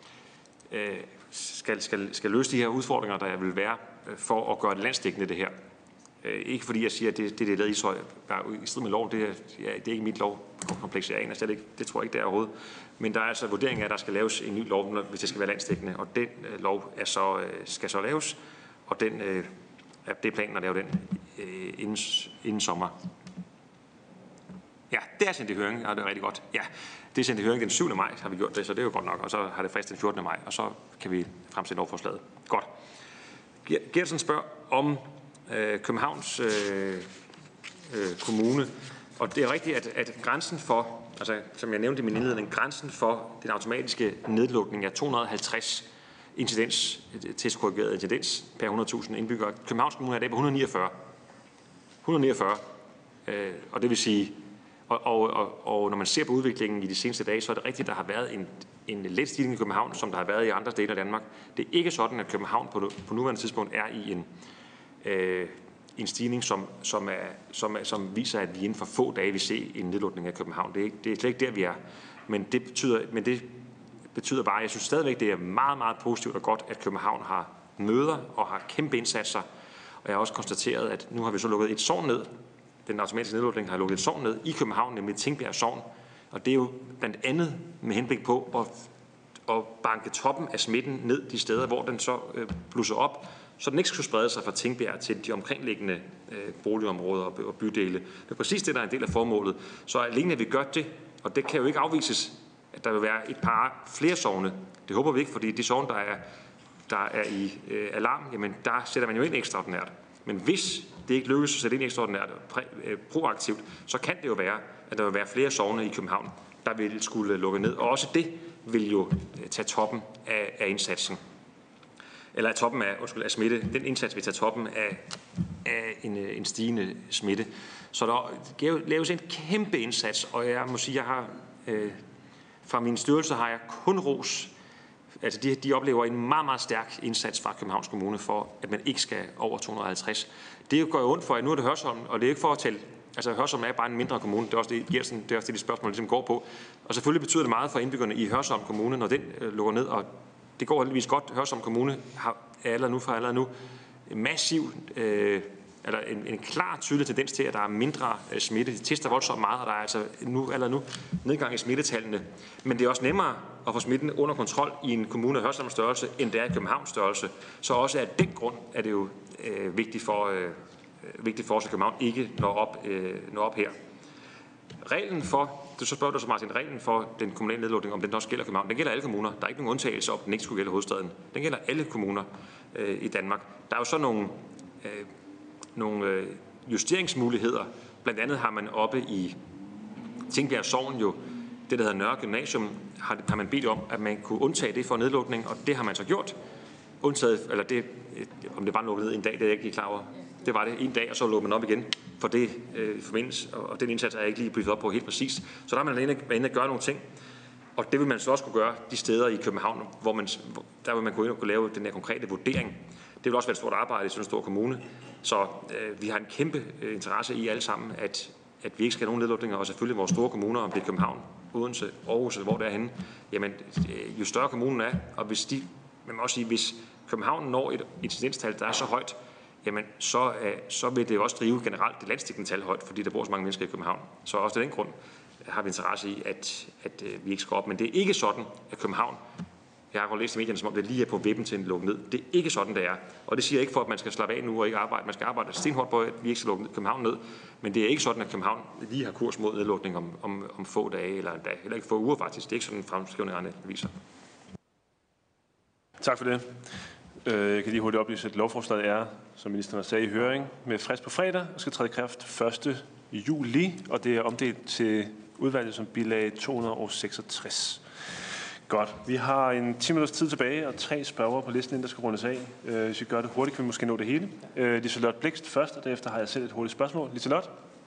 skal løse de her udfordringer, der vil være for at gøre det landsdækkende det her. Ikke fordi jeg siger, at det er lavet i Ishøj, der er i strid med lov. Det er ikke mit lovkompleks, jeg aner slet ikke. Det tror jeg ikke, det er overhovedet. Men der er altså vurdering af, at der skal laves en ny lov, hvis det skal være landsdækkende. Og den lov skal så laves, og det er planen at lave den inden sommer. Ja, det er sendt i høring, og det er rigtig godt. Ja, det er sendt i høring den 7. maj, har vi gjort det, så det er jo godt nok. Og så har det frist den 14. maj, og så kan vi fremsætte lovforslaget. Godt. Gertsen spørger om Københavns Kommune, og det er rigtigt, at grænsen for, som jeg nævnte i min indledning, grænsen for den automatiske nedlukning af 250 testkorrigerede incidens per 100.000 indbyggere. Københavns Kommune er i dag på 149. 149. Og det vil sige, og når man ser på udviklingen i de seneste dage, så er det rigtigt, at der har været en let stigning i København, som der har været i andre dele af Danmark. Det er ikke sådan, at København på nuværende tidspunkt er i en stigning, som viser, at vi inden for få dage vil se en nedlukning af København. Det er slet ikke der, vi er. Men det betyder bare, at jeg synes stadigvæk, det er meget, meget positivt og godt, at København har møder og har kæmpe indsatser. Og jeg har også konstateret, at nu har vi så lukket et sogn ned. Den automatiske nedlukning har lukket et sogn ned i København, nemlig Tingbjerg Sogn. Og det er jo blandt andet med henblik på at banke toppen af smitten ned de steder, hvor den så blusser op, så den ikke skulle sprede sig fra Tingbjerg til de omkringliggende boligområder og bydele. Det er præcis det, der er en del af formålet. Så alene at vi gør det, og det kan jo ikke afvises, at der vil være et par flere sogne. Det håber vi ikke, fordi de sogne, der er i alarm, jamen der sætter man jo ind ekstraordinært. Men hvis det ikke lykkes at sætte ind ekstraordinært proaktivt, så kan det jo være, at der vil være flere sogne i København, der vil skulle lukke ned. Og også det vil jo tage toppen af indsatsen. Eller af toppen af smitte. Den indsats vil tage toppen af en stigende smitte. Så der laves en kæmpe indsats, og jeg må sige, fra min styrelse har jeg kun ros. Altså de oplever en meget, meget stærk indsats fra Københavns Kommune for, at man ikke skal over 250. Det går jo ondt for, at nu er det Hørsholm, og det er ikke for at tælle. Altså Hørsholm er bare en mindre kommune, det er også det, Gersen, det er også det, de spørgsmål ligesom går på. Og selvfølgelig betyder det meget for indbyggerne i Hørsholm Kommune, når den lukker ned, og det går heldigvis godt. Hørsholm Kommune er allerede nu massiv, eller en klar tydelig tendens til, at der er mindre smitte. De tester voldsomt meget, og der er altså allerede nu nedgang i smittetallene. Men det er også nemmere at få smitten under kontrol i en kommune af Hørsholms størrelse, end det er i Københavns størrelse. Så også af den grund er det jo vigtigt for os, at København ikke når op her. Reglen for, så spørger du så Martin, reglen for den kommunale nedlukning, om den også gælder København. Den gælder alle kommuner. Der er ikke nogen undtagelse, om den ikke skulle gælde hovedstaden. Den gælder alle kommuner i Danmark. Der er jo så nogle justeringsmuligheder. Blandt andet har man oppe i Tingbjerg Sogn jo det, der hedder Nørre Gymnasium, har man bedt om, at man kunne undtage det for nedlukning, og det har man så gjort. Undtaget, eller det, om det bare lukket ned en dag, det er jeg ikke klar over. Det var det en dag, og så lukkede man op igen for det forbindelse, og den indsats er jeg ikke lige briefet op på helt præcis. Så der har man været inde at gøre nogle ting, og det vil man så også kunne gøre de steder i København, der vil man gå ind og kunne lave den her konkrete vurdering. Det vil også være et stort arbejde i sådan en stor kommune, så vi har en kæmpe interesse i alle sammen, at vi ikke skal have nogen nedlukninger, og selvfølgelig vores store kommuner, om det er København, Odense, Aarhus eller hvor det er henne, jamen jo større kommunen er, og man må også sige, hvis København når et incidenstal, der er så højt, jamen så vil det også drive generelt det landsdækkende tal højt, fordi der bor så mange mennesker i København. Så også af den grund har vi interesse i, at vi ikke skal op. Men det er ikke sådan, at København, jeg har læst i medierne, som om det lige er på vippen til en lukke ned. Det er ikke sådan, det er. Og det siger jeg ikke for, at man skal slappe af nu og ikke arbejde. Man skal arbejde stenhårdt på, at vi ikke skal lukke København ned. Men det er ikke sådan, at København lige har kurs mod nedlukning om få dage, eller endda heller ikke få uger faktisk. Det er ikke sådan en fremskrivning, viser. Tak for det. Jeg kan lige hurtigt oplyse, at lovforslaget er, som ministeren sagde i høring, med frist på fredag og skal træde i kraft 1. juli, og det er omdelt til udvalget som bilag 266. Godt. Vi har en 10 minutters tid tilbage, og 3 spørgere på listen, der skal rundes af. Hvis vi gør det hurtigt, kan vi måske nå det hele. Liselotte Blixt først, og derefter har jeg selv et hurtigt spørgsmål. Liselotte?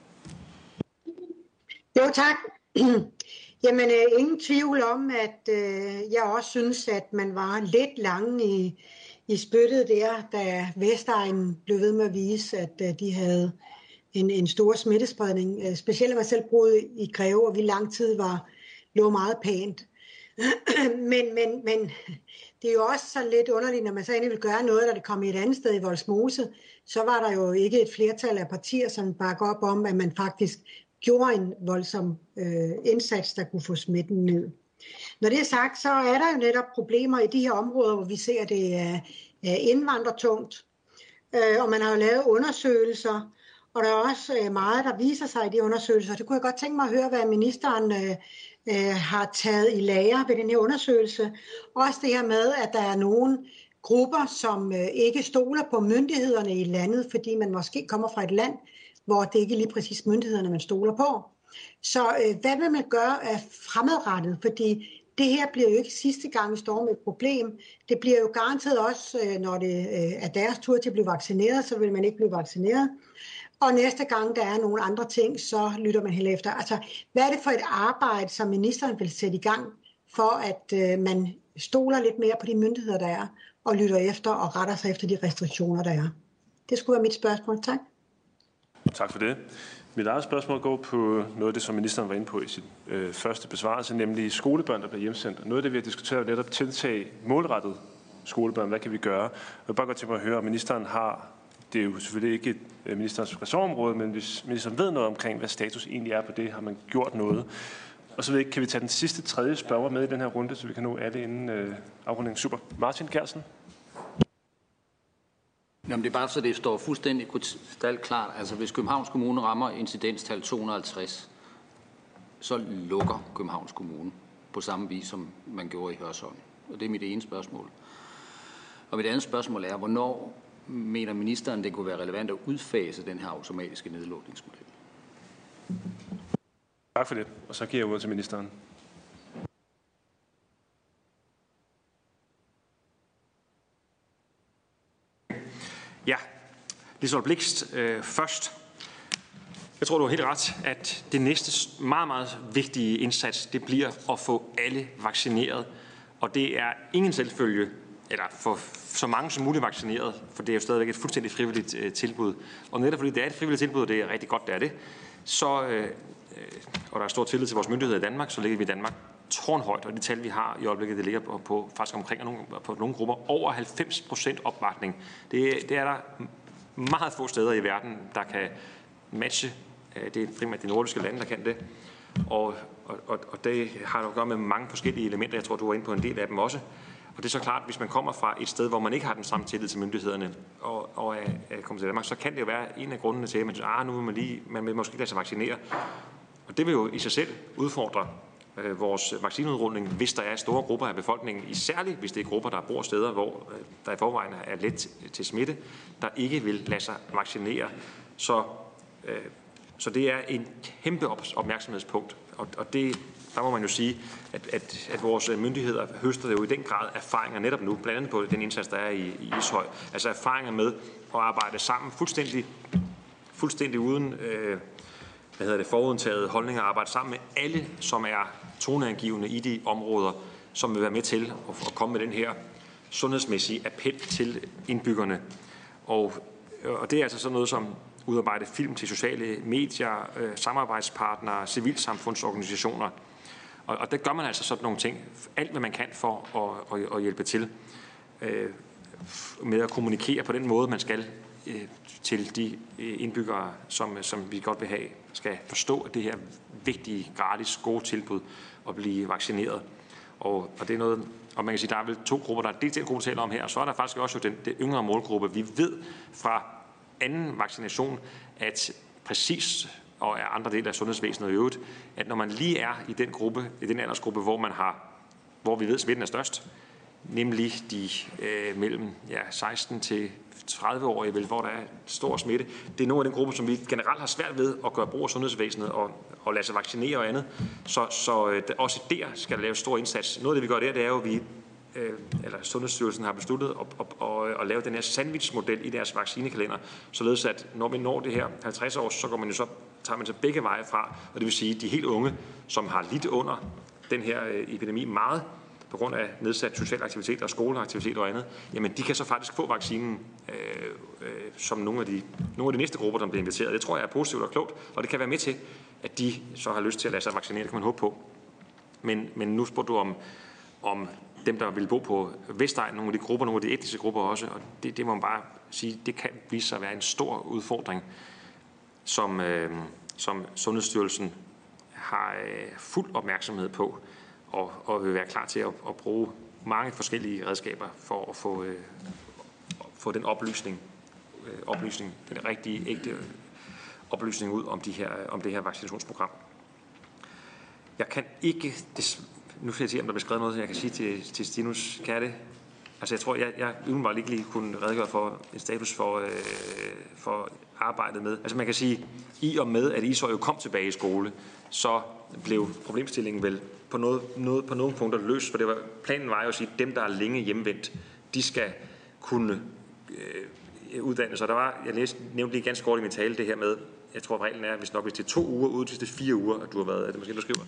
Jo, tak. Jamen, ingen tvivl om, at jeg også synes, at man var lidt lang i spyttet der, da Vestegnen blev ved med at vise, at de havde en stor smittespredning. Specielt var selv boet i Greve, og vi lang tid lå meget pænt. men det er jo også så lidt underligt, når man så endelig vil gøre noget, da det kom i et andet sted i Vollsmose, så var der jo ikke et flertal af partier, som bakker op om, at man faktisk gjorde en voldsom indsats, der kunne få smitten ned. Når det er sagt, så er der jo netop problemer i de her områder, hvor vi ser, at det er indvandrertungt. Og man har jo lavet undersøgelser, og der er også meget, der viser sig i de undersøgelser. Det kunne jeg godt tænke mig at høre, hvad ministeren har taget i lære ved den her undersøgelse. Også det her med, at der er nogle grupper, som ikke stoler på myndighederne i landet, fordi man måske kommer fra et land, hvor det ikke er lige præcis myndighederne, man stoler på. Så hvad vil man gøre af fremadrettet? Fordi det her bliver jo ikke sidste gang, vi står med et problem. Det bliver jo garanteret også, når det er deres tur til at blive vaccineret, så vil man ikke blive vaccineret. Og næste gang, der er nogle andre ting, så lytter man heller efter. Altså, hvad er det for et arbejde, som ministeren vil sætte i gang, for at man stoler lidt mere på de myndigheder, der er, og lytter efter og retter sig efter de restriktioner, der er? Det skulle være mit spørgsmål. Tak. Tak for det. Mit eget spørgsmål går på noget af det, som ministeren var inde på i sit første besvarelse, nemlig skolebørn, der bliver hjemsendt. Noget af det, vi har diskuteret, er netop tiltag målrettet skolebørn. Hvad kan vi gøre? Jeg vil bare godt tænke mig at høre, om ministeren har, det er jo selvfølgelig ikke ministerens ressortområde, men hvis ministeren ved noget omkring, hvad status egentlig er på det, har man gjort noget? Og så kan vi tage den sidste, tredje spørger med i den her runde, så vi kan nå alle inden afrundingen. Super. Martin Geertsen. Jamen, det er bare så, det står fuldstændig klart. Altså, hvis Københavns Kommune rammer incidenstal 250, så lukker Københavns Kommune på samme vis, som man gjorde i Hørsholm. Og det er mit ene spørgsmål. Og mit andet spørgsmål er, hvornår mener ministeren, det kunne være relevant at udfase den her automatiske nedlukningsmodel? Tak for det. Og så giver jeg ordet til ministeren. Ja, Liselott Blixt først. Jeg tror, du har helt ret, at det næste meget, meget vigtige indsats, det bliver at få alle vaccineret. Og det er ingen selvfølge, eller for så mange som muligt vaccineret, for det er jo stadigvæk et fuldstændig frivilligt tilbud. Og netop fordi det er et frivilligt tilbud, og det er rigtig godt, det er det, så, og der er stor tillid til vores myndigheder i Danmark, så ligger vi i Danmark tårnhøjt, og de tal, vi har i øjeblikket, det ligger på faktisk omkring på nogle grupper over 90% opbakning. Det er der meget få steder i verden, der kan matche. Det er primært de nordiske lande, der kan det. Og det har at gøre med mange forskellige elementer. Jeg tror, du var inde på en del af dem også. Og det er så klart, at hvis man kommer fra et sted, hvor man ikke har den samme tillid til myndighederne, og er kommet til Danmark, så kan det jo være en af grundene til, at man siger, nu vil man vil måske lade sig vaccinere. Og det vil jo i sig selv udfordre vores vaccineudrulning, hvis der er store grupper af befolkningen, særligt hvis det er grupper, der bor steder, hvor der i forvejen er let til smitte, der ikke vil lade sig vaccinere. Så det er en kæmpe opmærksomhedspunkt, og der må man jo sige, at vores myndigheder høster det jo i den grad erfaringer netop nu, blandt andet på den indsats, der er i Ishøj. Altså erfaringer med at arbejde sammen fuldstændig uden forudtaget holdninger, at arbejde sammen med alle, som er toneangivende i de områder, som vil være med til at komme med den her sundhedsmæssige appel til indbyggerne. Og det er altså sådan noget som udarbejde film til sociale medier, samarbejdspartnere, civilsamfundsorganisationer. Og det gør man altså sådan nogle ting. Alt, hvad man kan for at hjælpe til med at kommunikere på den måde, man skal til de indbyggere, som vi godt vil have, skal forstå, at det her vigtige, gratis, gode tilbud at blive vaccineret. Og det er noget, og man kan sige, der er vel to grupper, der er dels den gruppe, taler om her, og så er der faktisk også jo den yngre målgruppe. Vi ved fra anden vaccination, at præcis og af andre dele af sundhedsvæsenet i øvrigt, at når man lige er i den gruppe, i den aldersgruppe, hvor vi ved, at smitten er størst, nemlig de mellem 16 til 30-årige, hvor der er stor smitte. Det er nogle af den gruppe, som vi generelt har svært ved at gøre brug af sundhedsvæsenet og lade sig vaccinere og andet. Så også der skal der laves stor indsats. Noget af det, vi gør der, det er jo, at Sundhedsstyrelsen har besluttet at lave den her sandwichmodel i deres vaccinekalender, således at når vi når det her 50 år, så tager man så begge veje fra, og det vil sige, de helt unge, som har lidt under den her epidemi meget, på grund af nedsat social aktivitet og skoleaktivitet og andet, jamen de kan så faktisk få vaccinen som nogle af de næste grupper, der bliver inviteret. Det tror jeg er positivt og klogt, og det kan være med til, at de så har lyst til at lade sig vaccinere. Det kan man håbe på. Men nu spurgte du om dem, der vil bo på Vestegn, nogle af de grupper, nogle af de etniske grupper også, og det må man bare sige, det kan vise sig at være en stor udfordring, som Sundhedsstyrelsen har fuld opmærksomhed på, og vil være klar til at bruge mange forskellige redskaber for at få den oplysning, den rigtige, ægte oplysning ud om det her vaccinationsprogram. Jeg kan ikke, nu skal jeg se, om der bliver skrevet noget, jeg kan sige til Stinus. Kan det? Altså jeg tror, jeg umiddelbart ikke lige kunne redegøre for en status for arbejdet med. Altså man kan sige, i og med, at Ishøj jo kom tilbage i skole, så blev problemstillingen vel på nogle punkter løst, for planen var jo at sige, at dem, der er længe hjemvendt, de skal kunne uddanne sig. Jeg nævnte lige ganske kort i min tale det her med, jeg tror, reglen er, hvis det er 2 uger uden til 4 uger, at du har været, er det måske, du skriver?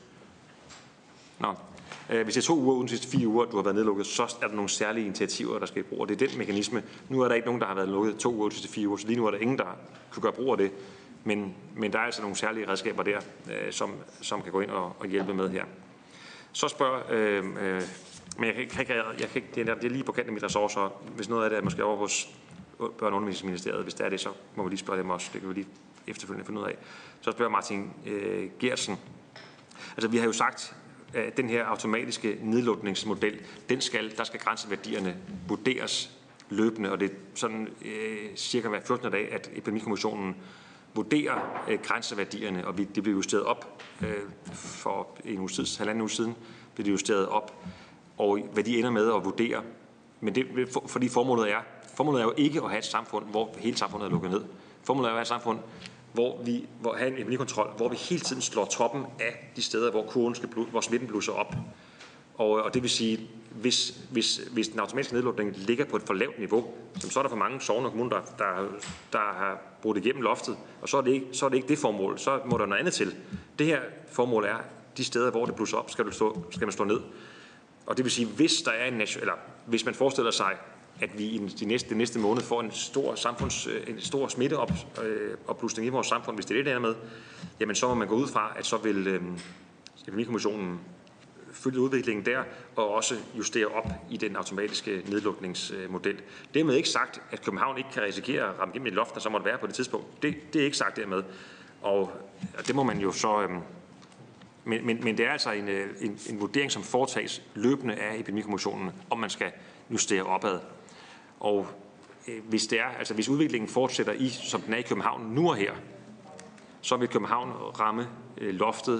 Hvis det er 2 uger uden til 4 uger, du har været nedlukket, så er der nogle særlige initiativer, der skal bruge, og det er den mekanisme. Nu er der ikke nogen, der har været lukket 2 uger til 4 uger, så lige nu er der ingen, der kunne gøre brug af det. Men der er altså nogle særlige redskaber der, som kan gå ind og hjælpe med her. Så spørger, men jeg kan ikke, det er lige på kanten af mit ressort, så hvis noget af det er måske over hos Børne- og Undervisningsministeriet, hvis det er det, så må vi lige spørge dem også. Det kan vi lige efterfølgende finde ud af. Så spørger Martin Geertsen. Altså vi har jo sagt, at den her automatiske nedlukningsmodel, der skal grænseværdierne vurderes løbende, og det er sådan cirka hver 14. dag, at Epidemikommissionen vurderer grænseværdierne, og det blev justeret op for halvanden uge siden, blev det justeret op, og hvad de ender med at vurdere. Men det, fordi formålet er jo ikke at have et samfund, hvor hele samfundet er lukket ned. Formålet er at have et samfund, hvor have en epidemikontrol, hvor vi hele tiden slår toppen af de steder, hvor smitten blusser op. Og det vil sige, hvis den automatiske nedlukning ligger på et for lavt niveau, så er der for mange sogne og kommuner, der har brudt igennem loftet, og så er det ikke det formål, så må der noget andet til. Det her formål er, de steder, hvor det blusser op, skal man slå ned. Og det vil sige, hvis man forestiller sig, at vi i den næste måned får en stor smitteopblusning i vores samfund, hvis det er det, der er med, jamen så må man gå ud fra, at så vil Epidemikommissionen følge udviklingen der, og også justere op i den automatiske nedlukningsmodel. Dermed ikke sagt, at København ikke kan risikere at ramme gennem et loft, der så måtte være på det tidspunkt. Det er ikke sagt dermed. Og det må man jo så... Men det er altså en vurdering, som foretages løbende af Epidemikommissionen, om man skal justere opad. Og hvis udviklingen fortsætter som den er i København nu og her, så vil København ramme loftet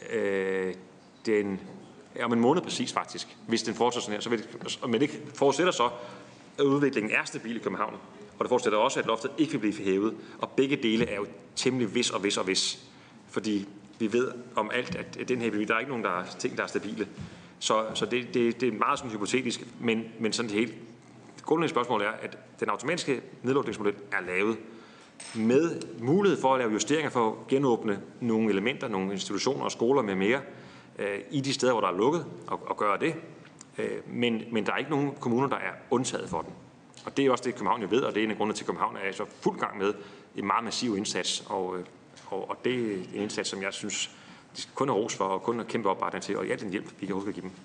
om en måned præcis faktisk. Hvis den fortsætter sådan her, men det forudsætter så, at udviklingen er stabil i København. Og det forudsætter også, at loftet ikke vil blive hævet. Og begge dele er jo temmelig vis. Fordi vi ved om alt, at den her epidemi, der er ikke nogen ting, der er stabile. Så det er meget sådan hypotetisk, men sådan det helt grundlæggende spørgsmål er, at den automatiske nedlukningsmodel er lavet med mulighed for at lave justeringer for at genåbne nogle elementer, nogle institutioner og skoler med mere i de steder, hvor der er lukket, og gøre det. Men der er ikke nogen kommuner, der er undtaget for den. Og det er også det, København jo ved, og det er en af grundene til, at København er så fuld gang med en meget massiv indsats. Og det er en indsats, som jeg synes, de skal kun have ros for, og kun have kæmpe opbakning til, og i al den hjælp, vi kan huske at give dem.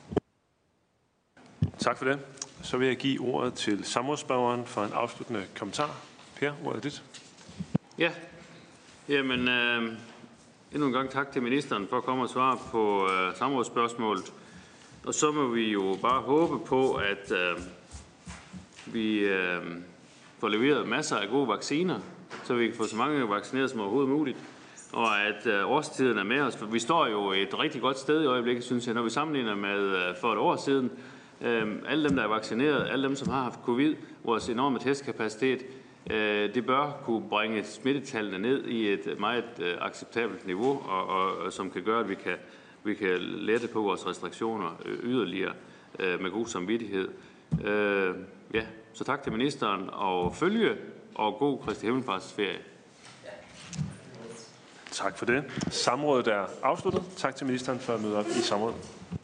Tak for det. Så vil jeg give ordet til samrådsspørgeren for en afsluttende kommentar. Per, ordet er dit. Ja, jamen endnu en gang tak til ministeren for at komme og svare på samrådsspørgsmålet. Og så må vi jo bare håbe på, at vi får leveret masser af gode vacciner, så vi kan få så mange vaccineret som overhovedet muligt, og at årstiden er med os. For vi står jo et rigtig godt sted i øjeblikket, synes jeg, når vi sammenligner med for et år siden. Alle dem, der er vaccineret, alle dem, som har haft covid, vores enorme testkapacitet, det bør kunne bringe smittetallene ned i et meget acceptabelt niveau, og som kan gøre, at vi kan lette på vores restriktioner yderligere med god samvittighed. Ja, så tak til ministeren, og følge og god Kristi Himmelfartsferie. Tak for det. Samrådet er afsluttet. Tak til ministeren for at møde op i samrådet.